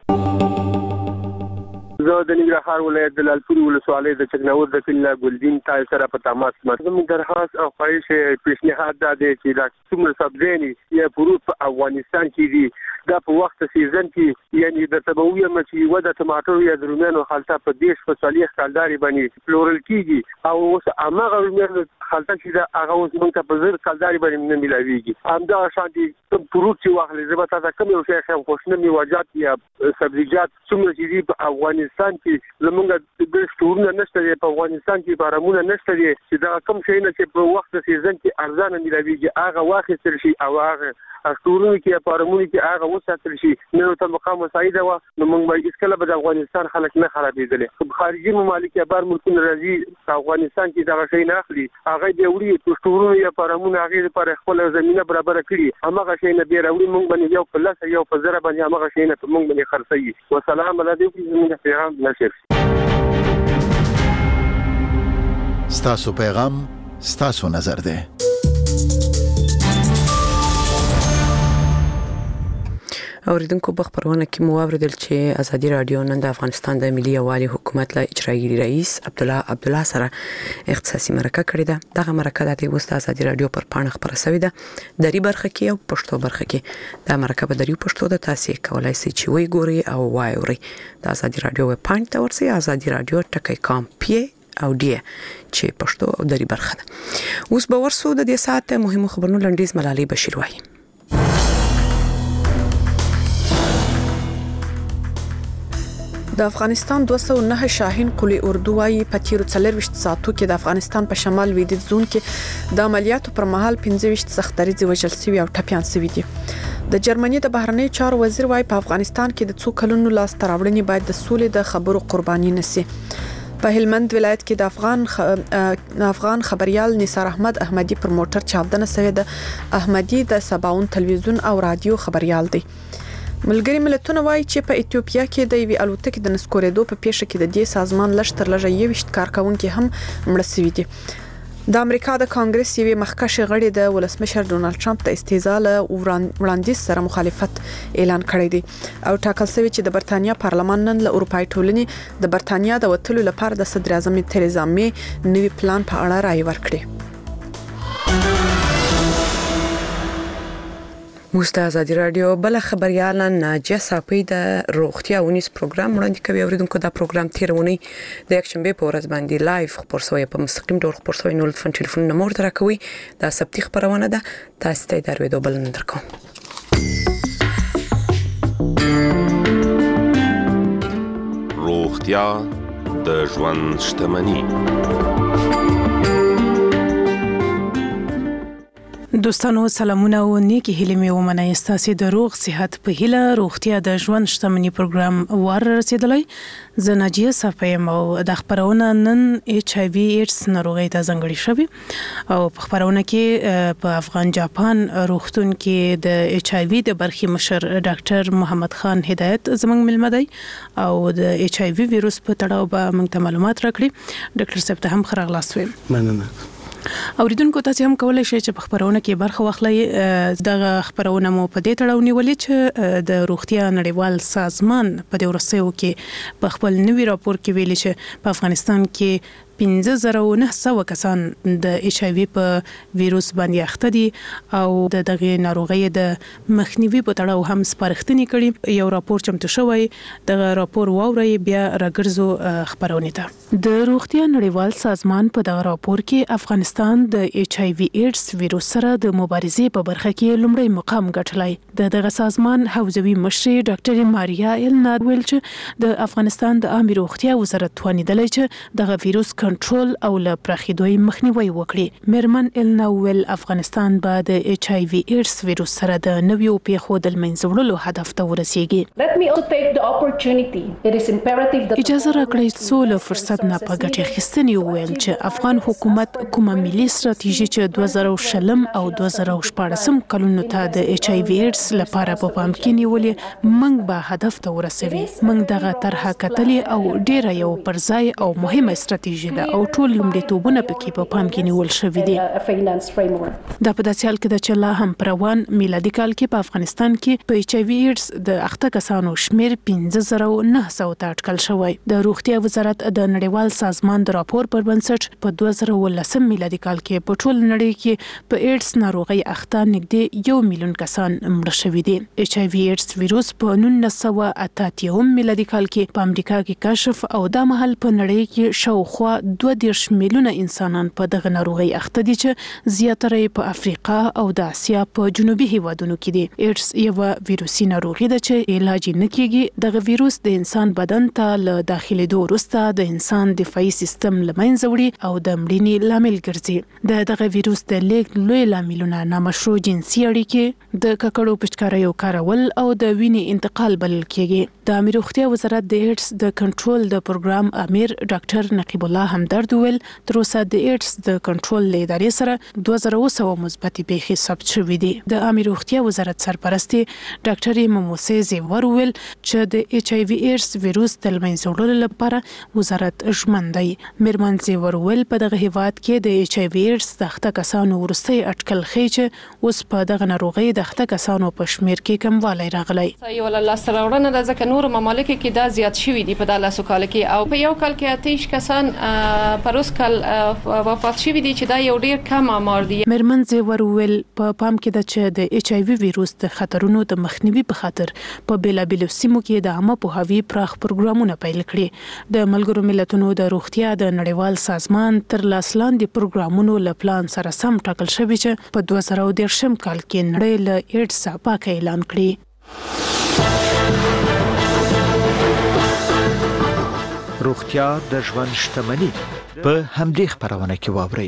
زه د ننګرهار ولایت د لالپور ولسوالۍ د چکناور د کلي ګلدین تای سره په تماس یم. زموږ درخواست او خواهش پیشنهاد دا دی چې دا څومره سبزیانې یا فروټ په افغانستان کې دي دا په وخت سیزن کې یعنی درته به ووایم چې یوه د ټماټر یا د رومیانو خلطه په دېرش په څلوېښت کلدارې باندې پلورل کېږي او اوس هماغه رومیانو خلطه چې ده هغه اوس موږ ته په زر کلدارې باندې نه میلاویږي. همدغه شانتې کوم فروټ چې واخلې زه به تاته کوم یو شی ښیم خوشنه میوهجات یا سبزیجات څومره چې دي په افغانستان افغانستان کې زمونږ د سټورونه نشته دی، په افغانستان کې بارامونه نشته دي چې دا کم شي نه چې په وخت سیزن کې ارزانه ملويږي هغه واخیستل شي او هغه سټورونه کې بارامونه کې هغه وساتل شي نو ته مقام مساعده و نو موږ به اسکله به د افغانستان خلک نه خرابېدل. خارجي ممالک یا بار ملکونه راځي افغانستان کې دا شي نه اخلي، هغه دی وړي سټورونه یا بارامونه هغه لپاره خپل زمينه برابر کړي، هغه شي نه به راوړي موږ باندې یو په لاس یو په زره باندې هغه شي نه موږ باندې خرڅي. والسلام علیکم زموږ پیغام نشر. ستاسو پیغام ستاسو نظر ده. اوریدونکو په خبرونه کې مو اوریدل چې ازادي رادیو نن د افغانستان د ملي یووالي حکومت له اجرایي رئیس عبد الله عبد الله سره اختصاصي مرکه کړې ده. دغه مرکه د وسط ازادي رادیو پر پاڼه خبره شوې ده. دری برخه کې او پښتو برخه کې دا مرکه په دریو پښتو ده، تاسو کولای شئ چې وی ګوري او وایوري. د ازادي رادیو ویب پاڼه ته ورسئ ازادي رادیو ټکی کام پی او ډی چې پښتو او دری برخه ده. اوس به ورسو د دې ساعت مهمو خبرونو لنډیز ملالي بشیر وایي. د افغانستان دوه سوه نه شاهین قلی اردو وايي په تیرو څلرويشت ساعتو کې د افغانستان په شمال لویدیځ زون کې د عملیاتو پر مهال پنځه ویشت سختریزې وژل شوي او ټپيان شوي دي. د جرمني د بهرنی چارو وزیر وايي په افغانستان کې د څو کلونو لاس تراوړنې باید د سولې د خبرو قرباني نشي. په هلمند ولایت کې د افغان خ... افغان خبريال نثار احمد احمدي پر موټر چاودنه شوې ده. احمدي د سباون تلویزیون او رادیو خبريال دی. ملګری ملتونه وایي چې په ایتوپیا کې د یوې الوتکې د نسکورېدو په پیښه کې د دې سازمان لشتر لږه یوشت کارکونکو هم مړه شوي دي. د امریکا د کانګرس یوې مخکښ غړي د ولسمشر ډونالد ټرمپ د استیزا له وړاندیز سره مخالفت اعلان کړی دی او ټاکل شوی چې د برتانیا پارلمان نن له اروپای ټولنې د برتانیا د وټلو لپاره د صدر اعظم تریزا می نوی پلان په اړه رائے ورکړي. موږ د ازادي رادیو بل خبريال ناجیه صافی د روغتیا ونیس پروګرام وړاندې کوي. اوریدونکو دا پروګرام تیرونی د یکشنبه په ورځ باندې لایو خبر شوی په مستقیم ډول خبر شوی. نو لطفا ټلیفون نمبر درکوي دا سپتی خبرونه ده تاسو ته دروي دوبل درکوم. روغتیا د ژوند شتمنی. دوستانو سلامونه او نیکی هیله مې ومنئ. ستاسو د روغ صحت په هیله روغتیا د ژوند شتمنی پروګرام ور رسیدلی. زه ناجیه صافی او د خبرونه نن ایچ آی وی ایډز ناروغي ته ځانګړي شوی او په خبرونه کې په افغان جاپان روغتون کې د ایچ آی وی د برخي مشر ډاکټر محمد خان هدایت زمنګ ملمه دی او د ایچ آی وی وایروس په تړاو به موږ معلومات راکړي. ډاکټر صاحب ته هم خراغلاس ویم. مننه. اوریدونکو تاسو هم کولای شئ چې په خبرونه کې برخه واخلئ. دغه خبرونه مو په دې تړاو نیولې چې د روغتیا نړیوال سازمان په دې ورسېو کې په خپل نوي راپور کې ویلي چې په افغانستان کې پنځه زره او نه سوه کسان د ایچ آی وی په وایروس باندې اخته دي او د دغه ناروغي د مخنیوي په تړاو هم سپارښتنې کړي. یو راپور چمتو شوی دغه راپور واوري بیا راګرځو خبرونه ته. د روغتیا نړیوال سازمان په دغه راپور کې افغانستان د ایچ آی وی ایډز وایروس سره د مبارزې په برخه کې لومړی مقام ګټلی. د دغه سازمان حوزوي مشر ډاکټر ماریا الناد ویل چې د افغانستان د عامه روغتیا وزارت توانیدلی چې دغه وایروس کنټرول او له پراخېدوی مخنیوي وکړي. میرمن الناول افغانستان به د ایچ آی وی ایډز وایروس سره د نویو پیښو د منځه وړلو هدف ته ورسیږي. اجازه راکړئ څو له فرصت نه په ګټه اخیستنې وویل چې افغان حکومت کومه ملي ستراتیژي چې دوه زره شلم او دوه زره شپاړسم کلونو ته د ایچ آی وی ایډز لپاره په پام کې نیولې موږ به هدف ته ورسوي. موږ دغه طرحه کتلې او ډیره یو پرځای او مهمه ستراتیژي ده او ټول لومړیتوبونه پکې په پام کې نیول شوي دي. دا په داسې حال کې ده چې لا هم پر روان میلادي کال کې په افغانستان کې په ایچ آی وی ایډز د اخته کسانو شمیر پنځه زره او نه سوه ته اټکل شوی. د روغتیا وزارت د نړیوال سازمان د راپور پر بنسټ په دوه زره ولسم میلادي کال کې په ټول نړۍ کې په ایډز ناروغي اخته نږدې یو میلیون کسان مړه شوي دي. ایچ آی وی ایډز وایروس په نولس سوه اته اتیا میلادي کال کې په امریکا کې کشف او دا مهال په نړۍ کې شاوخوا دوه دیرش میلیونه انسانان په دغه ناروغي اخته دي چې زیاتره په افریقا او د اسیا په جنوبي هیوادونو کې دي. ایډز یو ویروسي ناروغي ده چې علاج نه کیږي. دغه ویروس د انسان بدن ته له داخليدو وروسته د انسان دفاعي سیستم لمنځه وړي او د مړینې لامل ګرځي. د دغه ویروس د لیږد لوی لاملونه نامشروع جنسي اړیکې، د ککړو پشکاریو کارول او د وینې انتقال بلل کیږي. د امیر روغتیا وزارت د ایډز د کنټرول د پروګرام امیر ډاکټر نقیب الله همدرد ویل تر اوسه د ایډز د کنټرول ادارې سره دوه زره اوه سوه مثبتې پیښې ثبت شوې دي. د امیر روغتیا وزارت سرپرستی ډاکټر موسی زیور ویل چې د ایچ آی وی ایډز ویروس د لمنځه وړلو لپاره وزارت ژمن دی. میرمن زیور ویل په دغه هیواد کې د ایچ آی وی ایډز د اخته کسانو وروستي اټکل ښیي چې اوس په دغه ناروغي د اخته کسانو په شمیر کې کموالی راغلی. یو له سراوړنه د ځکه نور ممالک کې دا زیات شوي دي په دغه سوکال کې او په یو کال کې اتهش کسان پر اوس کال وفات شوي دي چې دا یو ډیر کم آمار دي. میرمن زیور ویل په پام کې د چې د ایچ آی وی ویروس د خطرونو د مخنیوي په خاطر په بیلابیلو سیمو کې د عامه پوهاوي پراخ پروګرامونه پیل کړي. د ملګرو ملتونو د روغتیا د نړیوال سازمان تر لاس لاندې پروګرامونو له پلان سره سم ټاکل شوی چې په دوه زره دېرشم کال کې نړۍ له ایډز پاکه اعلان کړي. روغتیا د ژوند شتمني په همدې خبرونه کې واوري.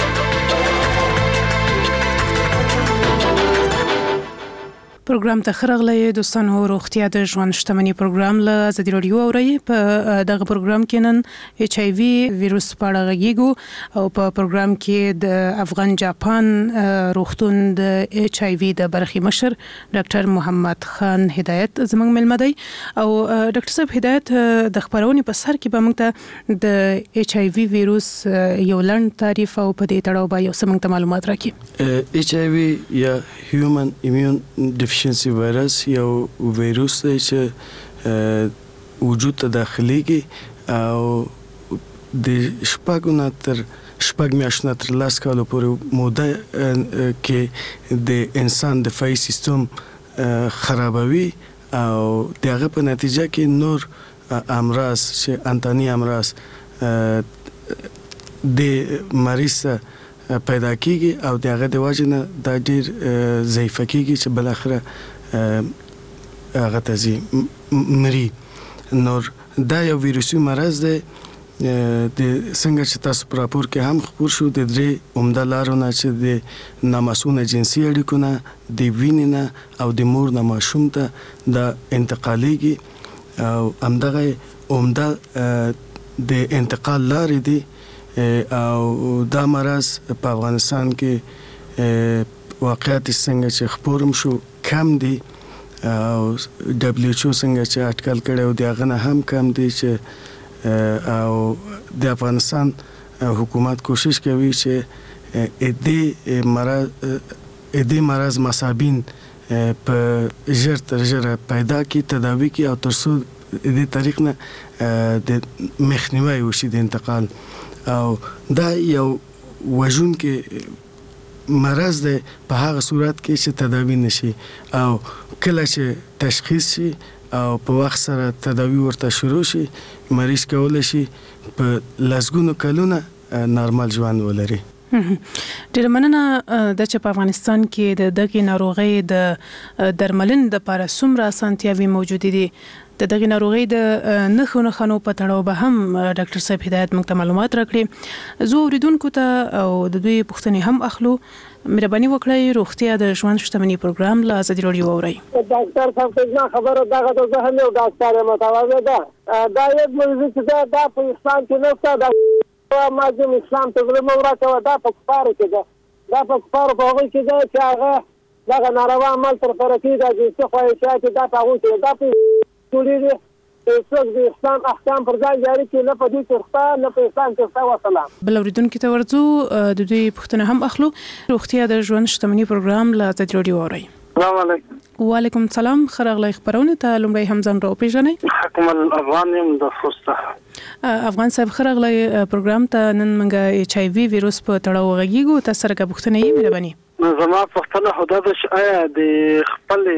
پروګرام ته خرغلې دوستانو روغتیا د ژوند شتمنۍ پروګرام له ازادي رادیو اوري. په دغه پروګرام کې نن ایچ آی وی ویروس په اړه غږیږو او په پروګرام کې د افغان جاپان روغتون د ایچ آی وی د برخي مشر ډاکټر محمد خان هدایت زموږ ملمه دی او ډاکټر صاحب هدایت د خبرونې په سر کې به موږ ته د ایچ آی وی ویروس یو لنډ تعریف او په دې تړاو به یو څه موږ ته معلومات راکړي. ایچ آی وی یا هیومن ایمیون ډیفیشنسي وایرس یو ویروس دی چې وجود ته داخليږي او د شپږ نه تر شپږ میاشتې نه تر لس کالو پورې موده کې د انسان دفاعي سیستم خرابوي او دغه په نتیجه کې نور امراض چې انتاني امراض د مریض پیدا کیږي او دغه د وجه نه د ډیر ضعیف کیږي چې بل اخره هغه تزي مري. نور دا یو ویروسي مرض دی د څنګه چې تاسو پر راپور کې هم خبر شو د درې عمده لارونه چې د نامسونه جنسي اړیکو نه د وینې نه او د مور نه ماشوم ته د انتقالېږي او همدغه عمده د انتقال لارې دي او دا مرض په افغانستان کې واقعیت څنګه چې خبرم شو کم دي او دبليو ایچ او څنګه چې اټکل کړي او دغه نه هم کم دي چې او د افغانستان حکومت کوشش کوي چې دې مرض دې مرض مصابین په ژر تر ژره پیدا کی تداوی کی او ترڅو دې طریق نه د مخنیوي وشي د انتقال او دا یو وژون کې مرض دی په هغه صورت کې چې تداوی نشي او کله چې تشخیص شي او په وخت سره تداوی ورته شروع شي مریض کولای شي په لسګونو کلونه نارمل ژوند ولري. ډېر مننه د چې په افغانستان کې د دغه ناروغي د درملنې لپاره څومره اسانتیاوي موجود دي. د دغه ناروغي د نښو نښانو په تړاو به هم ډاکټر صاحب هدایت موږ ته معلومات راکړي. زه اوریدونکو ته او د دوی پوښتنې هم اخلو. مهرباني وکړئ روغتیا د ژوند شتمنۍ پروګرام له ازادي رادیو اورئ. ډاکټر صاحب څنګه خبره دا د زه هم یو ډاکټر متواضع ده دا یو موضوع چې دا په اسلام کې نشته دا ماجم اسلام ته ظلم ورکوه دا په کفارو کې ده دا په کفارو په هغوی کې ده چې هغه دغه ناروا عمل ترسره کړي دا جنسي خواهشات دا په هغوی کې دا په ټولې څوک د اسلام احکام پر ځای جاري کړي نه په دې کې شته نه په اسلام کې شته. وسلام. بل اوریدونکو ته ورځو د دوی پوښتنه هم اخلو. روغتیا د ژوند شتمنۍ پروګرام له ازادي رادیو اورئ. السلام علیکم. وعلیکم السلام. خراغلی خبرونه ته لومړی هم ځان راو پیژنئ. حکم الافغان یم د خوسته. افغان صاحب خراغلی پروګرام ته نن موږ ایچ آی وی ویروس په تړاو غږیږو. تاسو سره پوښتنه یې مهرباني. زما پوښتنه خو دا ده چې آیا د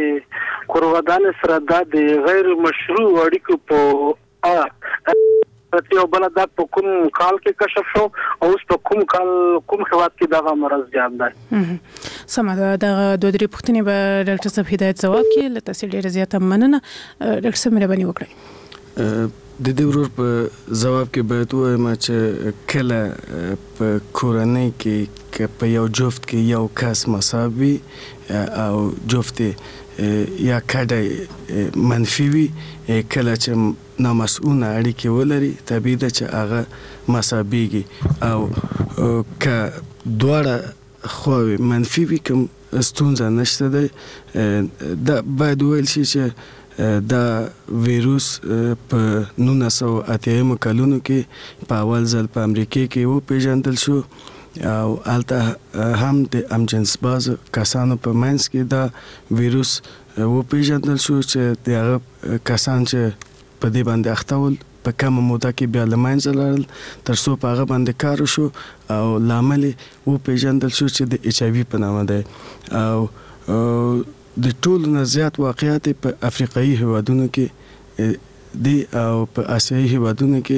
خپل کورودان سره د غیر مشروع اړیکو په یو بل د په کوم کال کې کشف شو او اوس په کوم کال کوم هیواد کې دغه مرض جام دی. سمه ده. د دوه درې پوښتنې به ډاکټر صاحب هدایت ځواب کړي. له تاسو ډیره زیاته مننه. ډاکټر صاحب مهرباني وکړئ. د دې ورور په ځواب کې باید وایم چې کله په کورنۍ کې په یو جفت کې یو کس مصاب وي او جفت یا کډه منفي وي، کله چې نامسؤونه اړیکې ولري طبیعي ده چې هغه مصابېږي، او که دواړه خواوې منفي وي کوم ستونزه نشته دی. دا باید وویل شي چې دا ویروس په نولس سوه اتیایمو کلونو کې په اول ځل په امریکا کې وپېژندل شو او هلته هم د همجنس بازو کسانو په منځ کې دا ویروس وپېژندل شو چې د هغه کسان چې په دې باندې اخته ول په کمه موده کې بیا له منځه لاړل تر څو په هغه باندې کار وشو او لامل یې وپېژندل شو چې د ایچ آی وي په نامه دی. او د ټولو نه زیات واقعیت په افریقایي هیوادونو کې دی او په آسیایي هیوادونو کې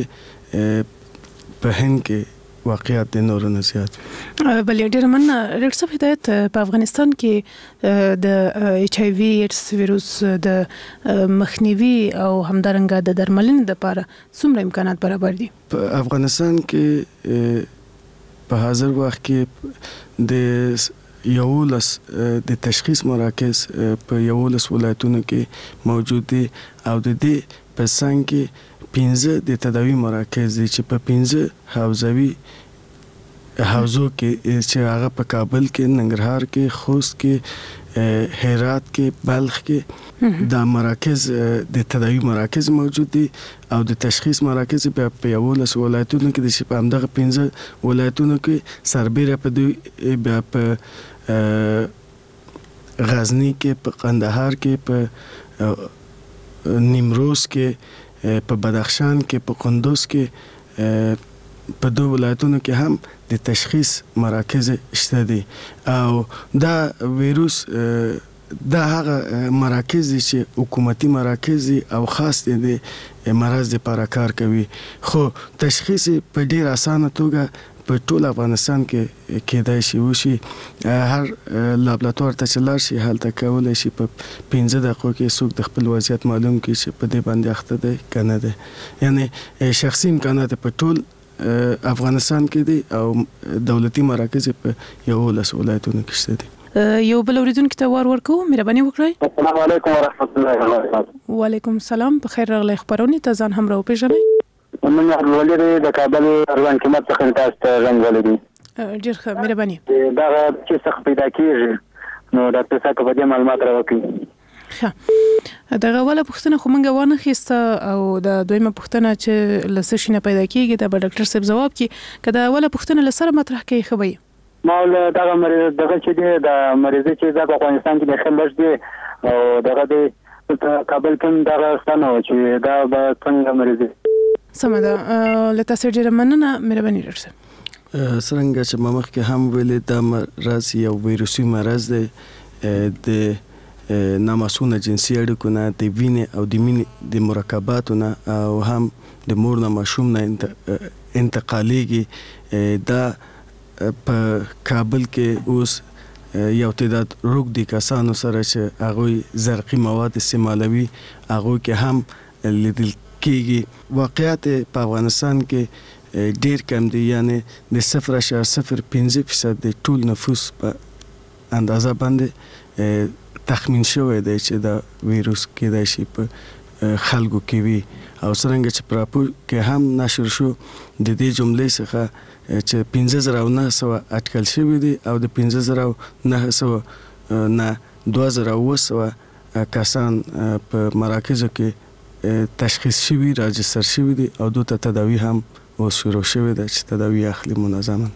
په هند کې واقعیت د نورو نه زیات. بل ډیر مننه. ډاکټر صاحب هدایت، په افغانستان کې د ایچ آی وي ایډز ویروس د مخنیوي او همدارنګه د درملنې لپاره څومره امکانات برابر دي؟ په افغانستان کې په حاضر وخت کې د یولس د تشخیص مراکز په یولس ولایتونو کې موجود دي او د دې په څنګ کې پنځه د تداوی مراکز دي چې په پنځه حوزوي حوزو کې چې هغه په کابل کې، ننګرهار کې، خوست کې، هرات کې، بلخ کې دا مراکز د تداوی مراکز موجود دي او د تشخیص مراکز په یولس ولایتونو کې دي چې په همدغه پنځه ولایتونو کې سربېره په دوی بیا په غزنی کې، په قندهار کې، په نیمروز کې، په بدخشان کې، په قندوز کې، په دوه ولایتونو کې هم د تشخیص مراکز شته دي. او دا ویروس دا هغه مراکز دي چې حکومتي مراکز دي او خاص دي د مرض لپاره کار کوي، خو تشخیص په ډیر اسانه توګه په ټول افغانستان کې کېدای شي وشي. هر لابراتوار ته چې لاړ شي هلته کولی شي په پنځه دقیقو کې څوک د خپل وضعیت معلوم کړي چې په دې باندې اخته دی که نه دی. یعنې شخصي امکانات په ټول افغانستان کې دي او دولتي مراکز په یولس ولایتونو کې شته دي. یو بل اوریدونکو ته وار ورکوم. مهرباني وکړئ. السلام علیکم ورحمت الله وبرکاته. وعلیکم السلام. په خیر راغلی. خبرونه ته ځان هم راوپېژنئ. من ولې د کابل اروان قیمت څخه تاسو ته رنګ ولې ډیر ښه. مهرباني. دا چې څه پیدا کیږي نو ډاکټر صاحب په دې معلومات راوکړي. ښه. دغه اوله پوښتنه خو مونږ وانه خسته او د دویمه پوښتنه چې لسه شینه پیدا کیږي دا به ډاکټر صاحب ځواب کی. کله اوله پوښتنه لسره مطرح کوي خو به مول دغه مریض دغه چې دی د مریض چې د افغانستان کې د خلک دی او دغه د کابل کې دغه ستنه و چې دا به څنګه مریض سمه ده. لته سره مننه. مهرباني ډاکټر څنګه چې مخ کې هم ویلې دا مرض یو ویروسي مرض دی د نامسؤونه جنسي اړیکو نه، د وینې او د مینې د مرکباتو نه او هم د مور نه ماشوم نه انتقالیږي. دا په کابل کې اوس یو تعداد روغ دي کسانو سره چې هغوی زرقي مواد استعمالوي، هغوی کې هم لیدل کېږي. واقعیت په افغانستان کې ډیر کم دي، یعنی د صفر اشاریه صفر پنځه فیصد د ټول نفوس په اندازه باندې تخمین شوی دی چې دا ویروس کېدای شي په خلکو کې وي. او څرنګه چې په راپور کې هم نشر شو د دې جملې څخه چې پنځه زره او نهه سوه اټکل شوي دي او د پنځه زره او نهه سوه نه دوه زره اووه سوه کسان په مراکزو کې تشخیص شوي، راجستر شوي دي او دوی ته تداوی هم اوس شروع شوې ده چې تداوی اخلي منظماً.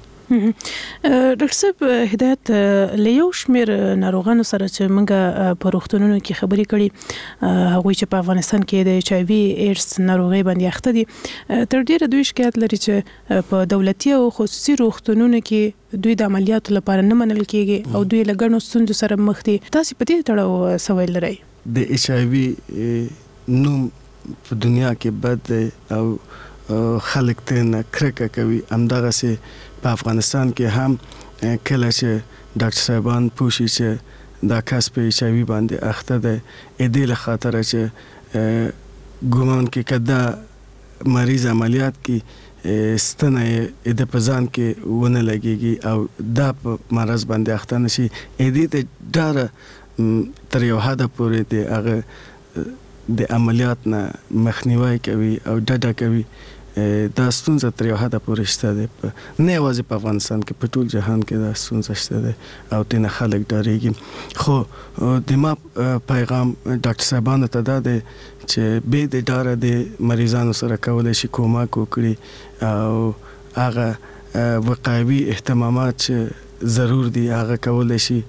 ډاکټر صاحب هدایت، له یو شمېر ناروغانو سره چې موږ په روغتونونو کې خبرې کړې هغوی چې په افغانستان کې د ایچ آی وي ایډز ناروغۍ باندې اخته دي تر ډیره دوی شکایت لري چې په دولتي او خصوصي روغتونونو کې دوی د عملیاتو لپاره نه منل کېږي او دوی له ګڼو ستونزو سره مخ دي. تاسو په دې تړاو څه ویل لرئ؟ د ایچ آی وي نوم په دنیا کې بد دی او خلک ته کرکه کوي. همدغه سي په افغانستان کې هم کله چې ډاکټر صاحبان پوښي چې دا کس په ایچ آی وي باندې اخته ده، اې دې له خاطره چې ګومان کې کدا مریض عملیات کې ستنه د پزان کې ونه لګيږي او دا په مرز باندې اخته نشي، اې دې ته ډار تر یو حد پورې د هغه د عملیات نه مخنیوي کوي او ډډه کوي. دا ستونزه تر یو حد پورې شته ده، نه یوازې په افغانستان کې، په ټول جهان کې دا ستونزه شته ده او تنه خلک ډاریږي. خو د ما پیغام ډاکټر صاحبانو ته دا دی چې به د ډاره د مریضانو سره کولای شي کومک وکړي او هغه وقایوي اهتمامات چې ضرور دي هغه کولای شي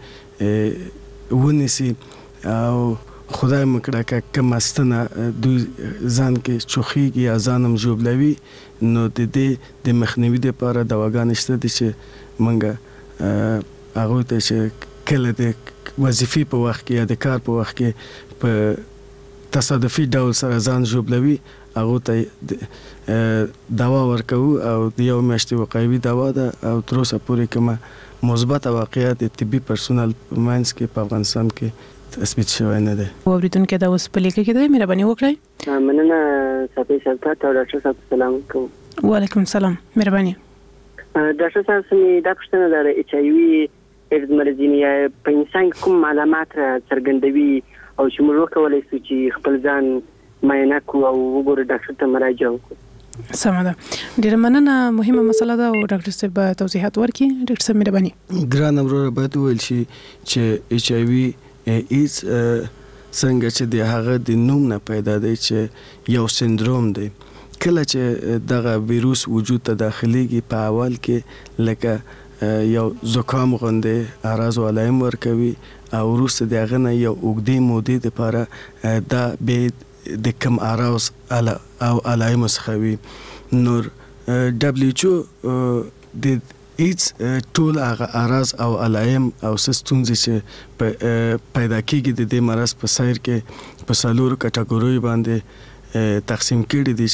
ونیسي او خدای مکړه که کوم استنه دوی ځان کې چوخیږي یا ځانم جوړلوي نو د دې د مخنیوي لپاره دواګانې شته دي چې موږ هغه ته چې کله د وظیفې په وخت کې یا د کار په وخت کې په تصادفي ډول سره ځان جوړلوي هغه ته دوا ورکو او د یو میاشتې وقایوي دوا ده او تر اوسه پورې کومه مثبت واقعیت طبي پرسونل ماینس کې په افغانستان کې تثبیت شوی نه ده. اوریدونکو دا اوس په لیکه کې ده، مهرباني وکړئ. مننه صافي شلتا ته ډاکټر صاحب سلام کوم. وعلیکم السلام، مهرباني. ډاکټر صاحب سمې دا پوښتنه ده ایچ آی وي ایډز مرضینه په انسان کوم علامات څرګندوي او چې موږ وکولای شو چې خپل ځان معاینه کوو او وګورو ډاکټر ته مراجعه وکړو. سمه ده، ډیره مننه. مهمه مسله ده او ډاکټر صاحب توضیحات ورکړي. ډاکټر صاحب مهرباني. ګران امروره باید ویل شي چې ایچ آی وي ایز څنګه چې د هغه د نوم نه پیدا دی چې یو سندروم دی. کله چې دغه ویروس وجود ته داخليږي په اول کې لکه یو زکام غوندې اعراض او علائم ورکوي او وروسته دغه نه یو اوږدې مودې لپاره دا به د کم اعراض او علائم څخه وي. نور دبليو ایچ او د ایز ټول هغه اعراض او علائم او ستونزې چې پیدا کیږي د دې مرض په سیر کې په څلورو کټګوري باندې تقسیم کړي دي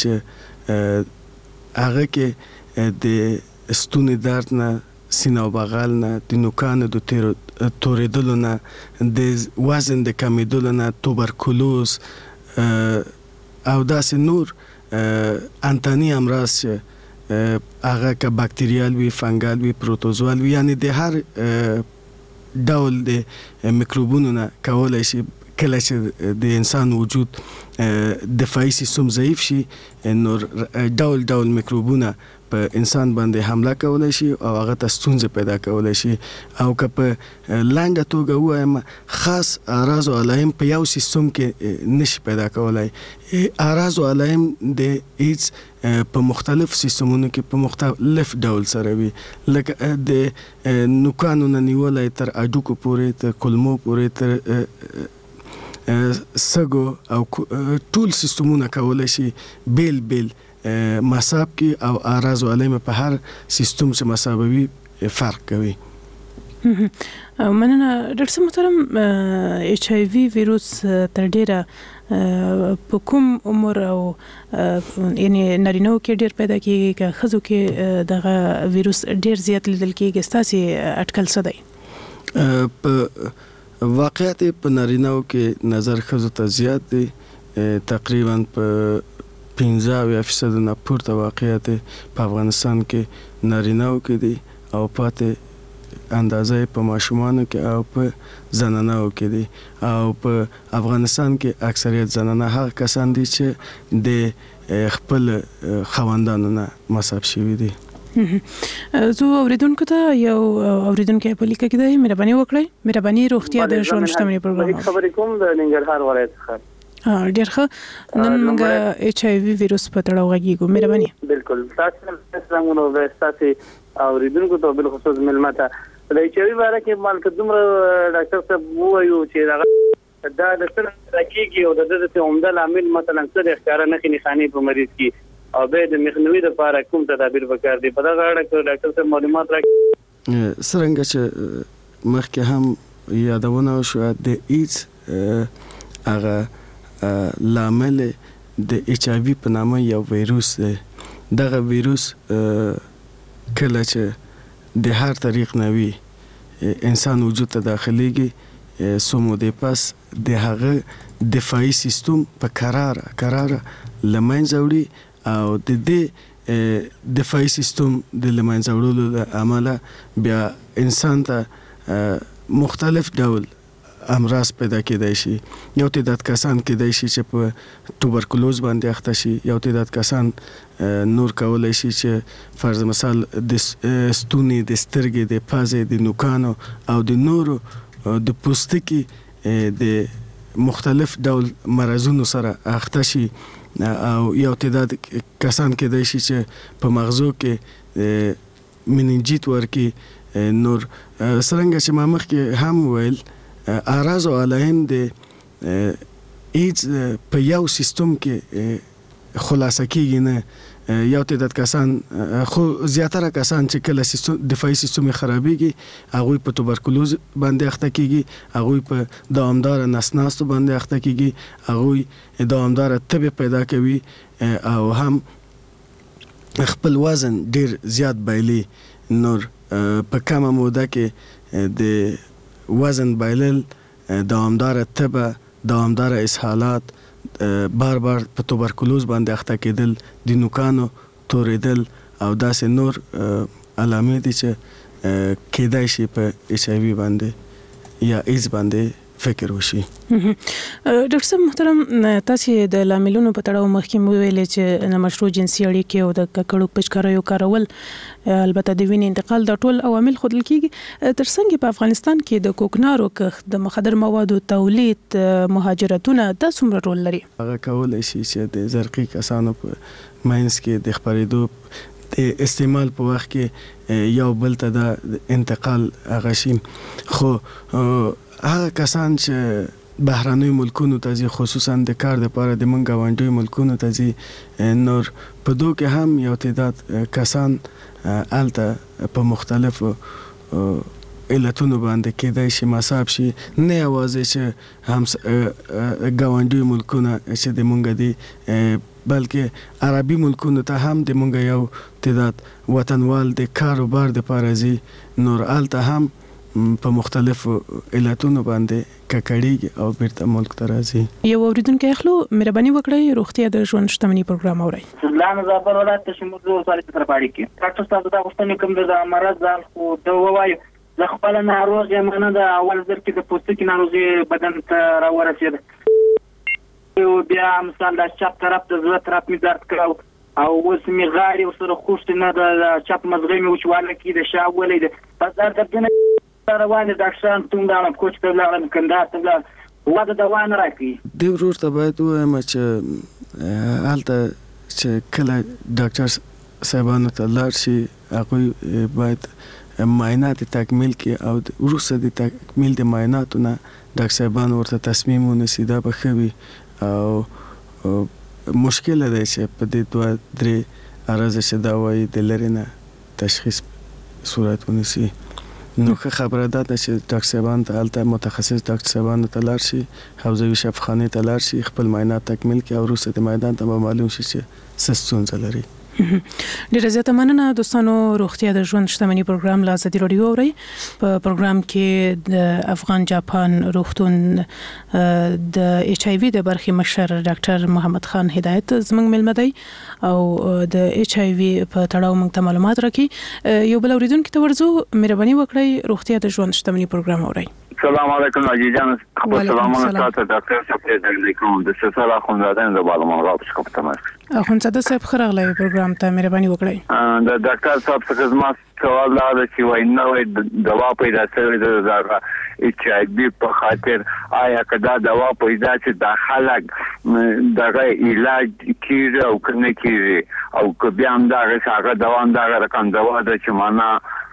چې هغه کې د ستوني درد نه، سینه او بغل نه، د نوکانو د توریدلو نه، د وزن د کمیدلو نه، توبرکلوز او داسې نور انتاني امراض چې هغه که باکتریال وي، فنګال وي، پروتوزوال وي، یعنی د هر ډول د میکروبونو نه کولای شي کله چې د انسان وجود دفاعي سیستم ضعیف شي نور ډول ډول میکروبونه په انسان باندې حمله کولای شي او هغه ته ستونزې پیدا کولای شي. او که په لاندې توګه وایم خاص اعراض او علائم په یو سیستم کې نشي پیدا کولای. اعراض او علائم د ایز په مختلف سیستمونو کې په مختلف ډول سره وي، لکه د نوکانو نه نیولای تر اډوکو پورې، تر کولمو پورې، تر سګو او ټول سیستمونه کولای شي بیل بیل مصاب کې او اعراض او علائم په هر سیستم چې مصابوي فرق کوي. مننه ډاکټر صاحب محترم. ایچ آی وی ویروس تر ډیره په کوم عمر او یعنی نارینه کې ډیر پیدا کیږي که خزو کې دغه ویروس ډیر زیات لیدل کیږي؟ ستاسو اټکل څه دی؟ په واقعیت په نارینه کې نظر خزو ته زیات دی، تقریبا په پنځه اویا فیصد نه پورته واقعیت په افغانستان کې نارینه کې دي او پاتې اندازې په ماشومانو کې او په زنانو کې دي. او په افغانستان کې اکثریت زنانه هغه کسان دي چې د خپل خواندانو نه مصاب شوي دي. زه اوریدونکو ته یو اوریدونکو په لیکه کې دی، مهرباني وکړئ. مهرباني روغتیا د ژوند شتمنۍ پروګرام. خبرې کوم د ننګرهار ولایت څخه. ډیر ښه، نن موږ ایچ آی وی ویروس په تړاو غږیږو. مهرباني. بالکل تاسو څنګه نو تاسو اوریدونکو ته بل خصوص ملمته د ایچ آی وی باره کې مال کدومره ډاکټر صاحب وایو چې دا دا د څه راکېږي او د دې عمده عامل مثلا څه د اختیار نه خني خاني په مریض کې او به د مخنیوي لپاره کوم تدابیر وکړ دي په دا اړه کې ډاکټر صاحب معلومات راکړي. څنګه چې مخکې هم یادونه شو د ایز هغه لامل د ایچ آی وی په نامه یو ویروس دی دغه ویروس کله چې د هر طریق نوي انسان وجود ته داخليږي سمو د پاس د هغه دفاعي سیستم په قرار قرار لمنځه وړي او د دې دفاعي سیستم د لمنځه وړلو له امله بیا انسان ته مختلف ډول امراض پیدا کېدای شي. یو تعداد کسان کېدای شي چې په توبرکلوز باندې اخته شي، یو تعداد کسان نور کولای شي چې فرض مثال د ستوني د سترګې د پازې د نوکانو او د نورو د پوستکي د مختلف ډول مرزونو سره اخته شي، او یو تعداد کسان کېدای شي چې په مغزو کې مننجیت ورکی. نور څنګه چې ما مخکې هم ویل اعراض او علائم د ایدز په یو سیستم کې خلاصه کیږي نه. یو تعداد کسان خو زیاتره کسان چې کله سیستم دفاعي سیستم خرابېږي هغه په توبرکلوز باندې اخته کیږي، هغه په دوامدار نسناستو باندې اخته کیږي، هغه دوامدار تب پیدا کوي او هم خپل وزن ډیر زیات بایلي. نور په کومه موده کې د وزن بایلل، دوامدار تبه، دوامدار اسهالات، بار بار په توبرکلوز باندې اخته کېدل، د نوکانو توریدل او داسې نور علامې دي چې کېدای شي په ایچ آی وي باندې یا ایز باندې فکر وشي. ډاکټر صاحب محترم، تاسو د لاملونو په تړاو مخکې ویلې چې نامشروع جنسي اړیکې او د ککړو پچکاریو کارول، البته د وینې انتقال، د ټول عوامل خودل کیږي. تر څنګه په افغانستان کې د کوکنارو کښت، د مخدر موادو تولید، مهاجرتونه د څومره رول لري؟ هغه کولای شي چې د زرقي کسانو په ماینس کې د خپرېدو د استعمال په وخت کې یو بل ته د انتقال هغه شي. خو هغه کسان چې بهراني ملکونو ته ځي، خصوصا د کار لپاره د منګ غونډي ملکونو ته ځي، نور په دوه کې هم یو تعداد کسان الته په مختلفو علتونو باندې کېدای شي مصاب شي، نه یوازې چې هم غونډي ملکونه چې د منګ دي بلکې عربي ملکونو ته هم د منګ یو تعداد وطنوال د کاروبار د لپاره ځي، نور الته هم په مختلفو علتونو باندې ککړیږي او بیرته ملک ته راځي. یو اوریدونکو اخلو، مهرباني وکړئ روغتیا د ژوند شتمنۍ پروګرام اورئ. ځلانه زابر ولایت شمول سوالي سره پاړی کی ډاکټر صاحب دا غوښتنه کوم د مرض ځان خو د ووایو د خپل ناروغ یمنه د اول ځل کې د پوستکي ناروغي بدن ته راورسید، او بیا مثال د چپ طرف د زړه طرف می درد کاوه او اوس می غاړي سره خوشت نه د چپ مزغې می وچواله کې د شا ولید پس دا دردونه روانه ډاکټران ته دا کوچ ته لاړم کندهار ته لاړم واده دوا نه راکړي. د ورور ته باید وایم چې هلته چې کله ډاکټر صاحبانو ته لاړ شي هغوی باید معاینات تکمیل کړي او وروسته د تکمیل د معایناتو نه ډاکټر صاحبانو ورته تصمیم ونیسي. دا به ښه وي او مشکله ده چې په دې دوه درې عرضه چې دا وایي د لرې نه تشخیص صورت ونیسي. نو که خبره ده چې ډاکټر صاحبان ته هلته متخصص ډاکټر صاحبان ته لاړ شي، حوزوي شفاخانه ته لاړ شي، خپل معاینات تکمیل کړي او وروسته د میدان ته معلوم شي چې څه ستونزه لري. ډیره زیاته مننه دوستانو. روغتیا د ژوند شتمنۍ پروګرام له ازادي رادیو اورئ. په پروګرام کې د افغان جاپان روغتون د ایچ آی وی د برخې مشر ډاکټر محمد خان هدایت زموږ ملمه دی او د ایچ آی وی په تړاو موږ ته معلومات راکړي. یو بل اوریدونکو ته ورځو، مهرباني وکړئ روغتیا د ژوند شتمنۍ پروګرام اورئ. السلام علیکم عزیزان، خپل سلامونه تاسو ته ډاکټر صاحب ته علیکم د سفر اخوندادان د بالمون راوښ کوم تماس اخوندزاده صاحب خراغلی پروګرام ته مهرباني وکړئ. د ډاکټر صاحب څخه زما سوال دا دی چې وای نو دوا پیدا شوی د ایچ آی وی په خاطر، آیا کدا دوا پیدا چې د خلک دغه علاج کیږي او کنه کیږي او که بیا هم دغه څنګه دوا هم دغه رقم دوا د چې معنا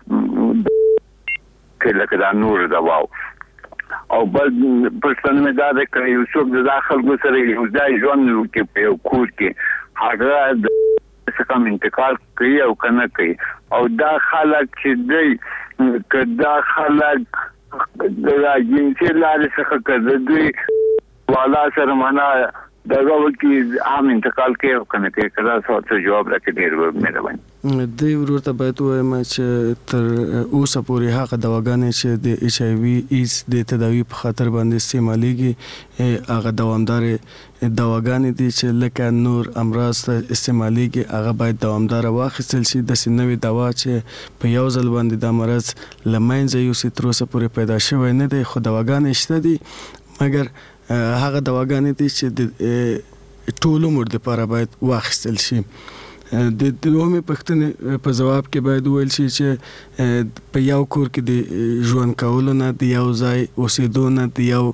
کله کدا نور دوا او بل پښتون مې دا د یو څوک د داخل ګسره یو ځای ژوند کې په یو کور کې هغه څه کوم انتقال کوي او کنه کوي او دا خلک چې دی کدا خلک د جنسي لارې څخه کړي دوی والا سره معنا دا وکي عام انتقال کې کنه کې کدا څه جواب راکړي ډیر مهرباني. د ورته باید وایم چې تر اوسه پورې هغه دواګانې چې د ایچ آی وی ایز د تداوی په خاطر باندې استعمالېږي هغه دوامدار دواګانې دي چې لکه نور امراض ته استعمالېږي هغه باید دوامدار واخیستل شي. د سنوي دوا چې په یو ځل باندې د مرض لمنځه یو تر اوسه پورې پیدا شوی نه دی، خو دواګانې شته دي، مګر هغه دواګانې دي چې د ټول عمر لپاره باید واخیستل شي. د دومره پښتنې په جواب کې باید ویل شي چې په یو کور کې د ژوند کولو نه، د یو ځای اوسېدو نه، د یو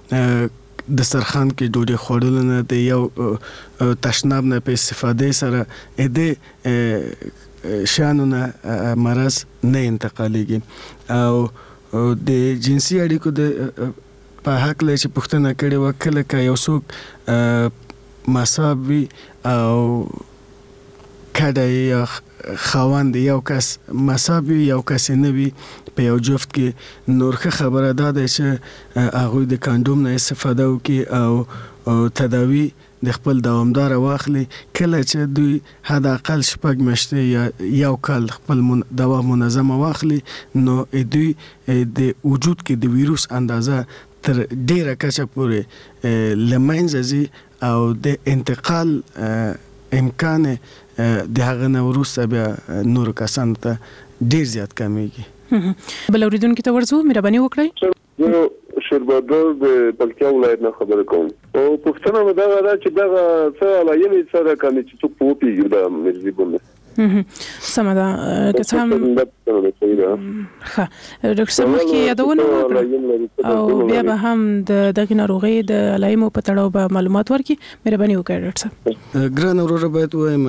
د سرخان کې ډوډۍ خوړلو نه، د یو تشناب نه په استفادې سره د شانو نه مرض نه انتقالېږي. او د جنسي اړیکو د په حق له چې پښتنه کړي وکړه که یو څوک مصاب وي او کډه یا خاوند یو کس مصاب وي یو کس نه وي په یو جفت کې، نور ښه خبره ده چې هغوی د کانډوم نه استفاده وکړي او تداوی د خپل دوامدار واخلي. کله چې دوی حد اقل شپږ میاشتې یا یو کال خپل دوا منظمه واخلي نو دوی د وجود کې د ویروس اندازه تر ډیره کچه پورې لمنځه ځي او د انتقال امکان د هغه نه وروسته بیا نور کسانو ته ډیر زیات کمیږي. بل اوریدونکو ته ورځو مهرباني وکړئ. زه شربادر د پکتیا ولایت نه خبره کوم او پښتنه مې دا غواړي چې دا څه علایمې سره کوي چې څوک په پیږي دا مرزي بونه سمه ده که څه هم ښه ډاکټر صاحب مخکې یادونه وکړه او بیا به هم د دغې ناروغۍ د علایمو په تړاو به معلومات ورکړي. مهرباني وکړئ ډاکټر صاحب. ګران وروره باید ووایم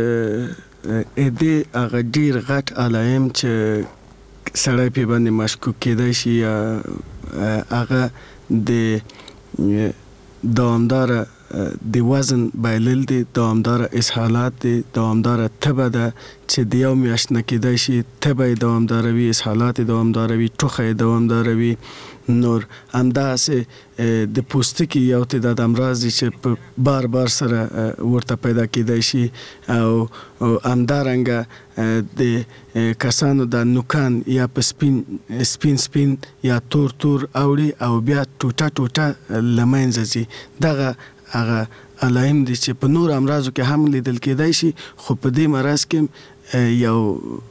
چې دې هغه ډېر غټ علایم چې سړی پې باندې مشکوک کېدای شي یا هغه د دوامداره د وزن بایلل دي، دوامداره اسهالات دي، دوامداره تبه ده چې د یو میاشت نه کېدای شي تبه یې دوامداره وي، اسهالات یې دوامداره وي، ټوخه یې دوامداره وي. نور همداسې د پوستکي یو تعداد امراض دي چې په بار بار سره ورته پیدا کېدای شي او همدارنګه د کسانو د نوکان یا په سپین سپین سپین یا تور تور اوړي او بیا ټوټه ټوټه لمنځه ځي. دغه هغه علایم دي چې په نور امراضو کې هم لیدل کېدای شي، خو په دې مرض کې یو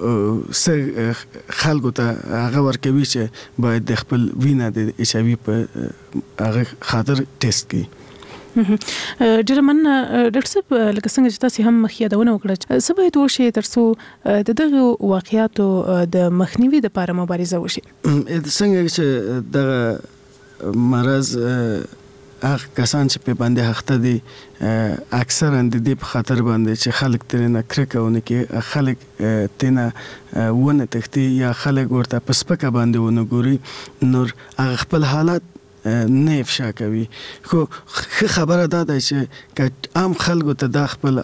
څه خلکو ته هغه ورکوي چې باید د خپل وینه د ایچ آی وي په هغه خاطر ټیسټ کړي. ډېر مننه ډاکټر صاحب. لکه څنګه چې تاسو هم مخکې یادونه وکړه څه باید وشي تر څو د دغه واقعیاتو د مخنیوي لپاره مبارزه وشي؟ څنګه چې دغه مرض هغه کسان چې په باندې هخته دي اکثرا د دې په خاطر باندې چې خلک ترنه کرکهونه کې خلک تنه ونه تختی یا خلک ورته په سپکه باندې ونه ګوري، نور هغه خپل حالت نه افشا کوي. خو خبره دا ده چې که عام خلکو ته دا خپل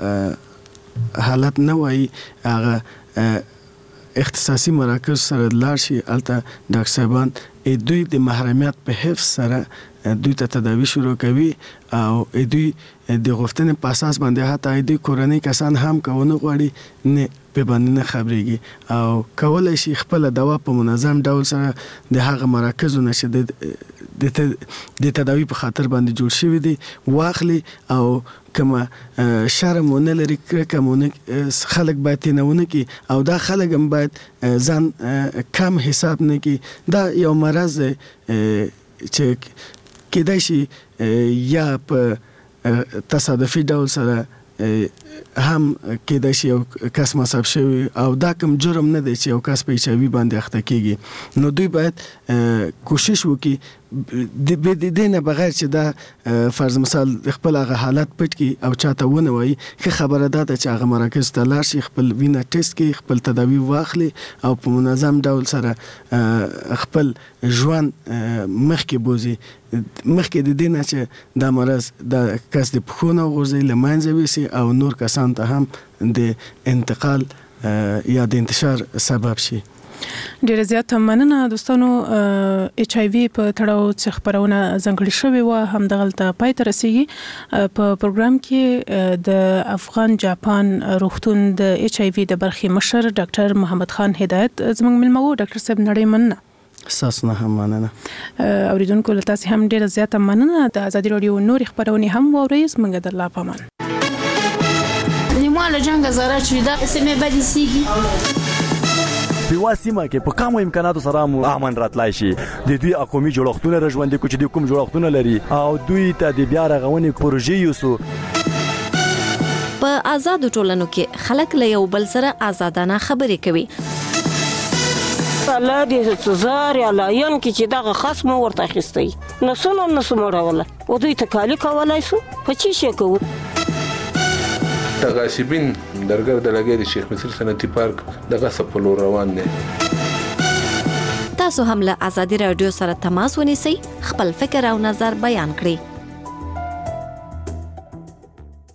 هغه حالت نه وایي، هغه اختصاصي مراکز سره لاړ شي، هلته ډاکټر صاحبان دوی د محرمیت په حفظ سره دوی ته تداوی شروع کوي او دوی د غوښتنې په اساس باندې حتی دوی کورنۍ کسان هم کونه غواړي نه په باندې نه خبرېږي او کولای شي خپل دوا په منظم ډول سره د هغه مراکزو نشه د د تداوی په خاطر باندې جوړ شوی دي واخلي او کما شرم ونه لري کومونه خلک باید نه کی او دا خلک هم باید ځان کم حساب نه کی. دا یو مرض چې کېدای شي یا په تصادفي ډول سره هم کېدای شي یو کس مصاب شوی او دا کوم جرم نه دی چې یو کس په ایچ آی وي باندې اخته کیږي. نو دوی باید کوشش وکړي د دې نه بغیر چې دا فرض مثال خپل هغه حالت پټ کی او چاته ونه وایي، که خبره ده چې هغه مراکز ته لاړ شي، خپل وینه ټیسټ کړي، خپل تداوی واخلي او په منظم ډول سره خپل ژوند مخکې بوزي، مخکې د دې نه چې دا مرض د کس د پښو نه وغورځي، له منځه ویسي او نور کسان ته هم د انتقال یا د انتشار سبب شي. ډیره زیاته مننه دوستانو. ایچ آی وی په تړاو څخه خبرونه ځنګړې شوې و هم دغلته پای ته رسیدي. په پروګرام کې د افغان جاپان روغتون د ایچ آی وی د برخې مشر ډاکټر محمد خان هدایت زموږ ملمو. ډاکټر صاحب نړۍ مننه. اساس نه هم مننه. اوریدونکو له تاسو هم ډیره زیاته مننه. د ازادي رادیو نور خبرونه هم وورئ. زموږ د الله پامان نیمه له جنگ زره چې دا سمې بدې سیږي په واسمه کې په کومو امکاناتو سره مو امن راتلای شي. د دوی اقومي جوړښتونه رژوندې کوچ دي کوم جوړښتونه لري او دوی ته د بیا رغونې پروژې یوسو. په آزاد ټولنو کې خلک له یو بل سره آزادانه خبرې کوي. الله دې زار یا لاین کې چې دغه خصم ورته اخیستی نو سونه نو سموړوله او دوی ته کالی کولای سو په چی شي کوو. تغاشبین درګر د لګي د شیخ مصر صنعتي پارک دغه سپلو روان دي. تاسو هم له ازادي رادیو سره تماس ونیسئ، خپل فکر او نظر بیان کړئ.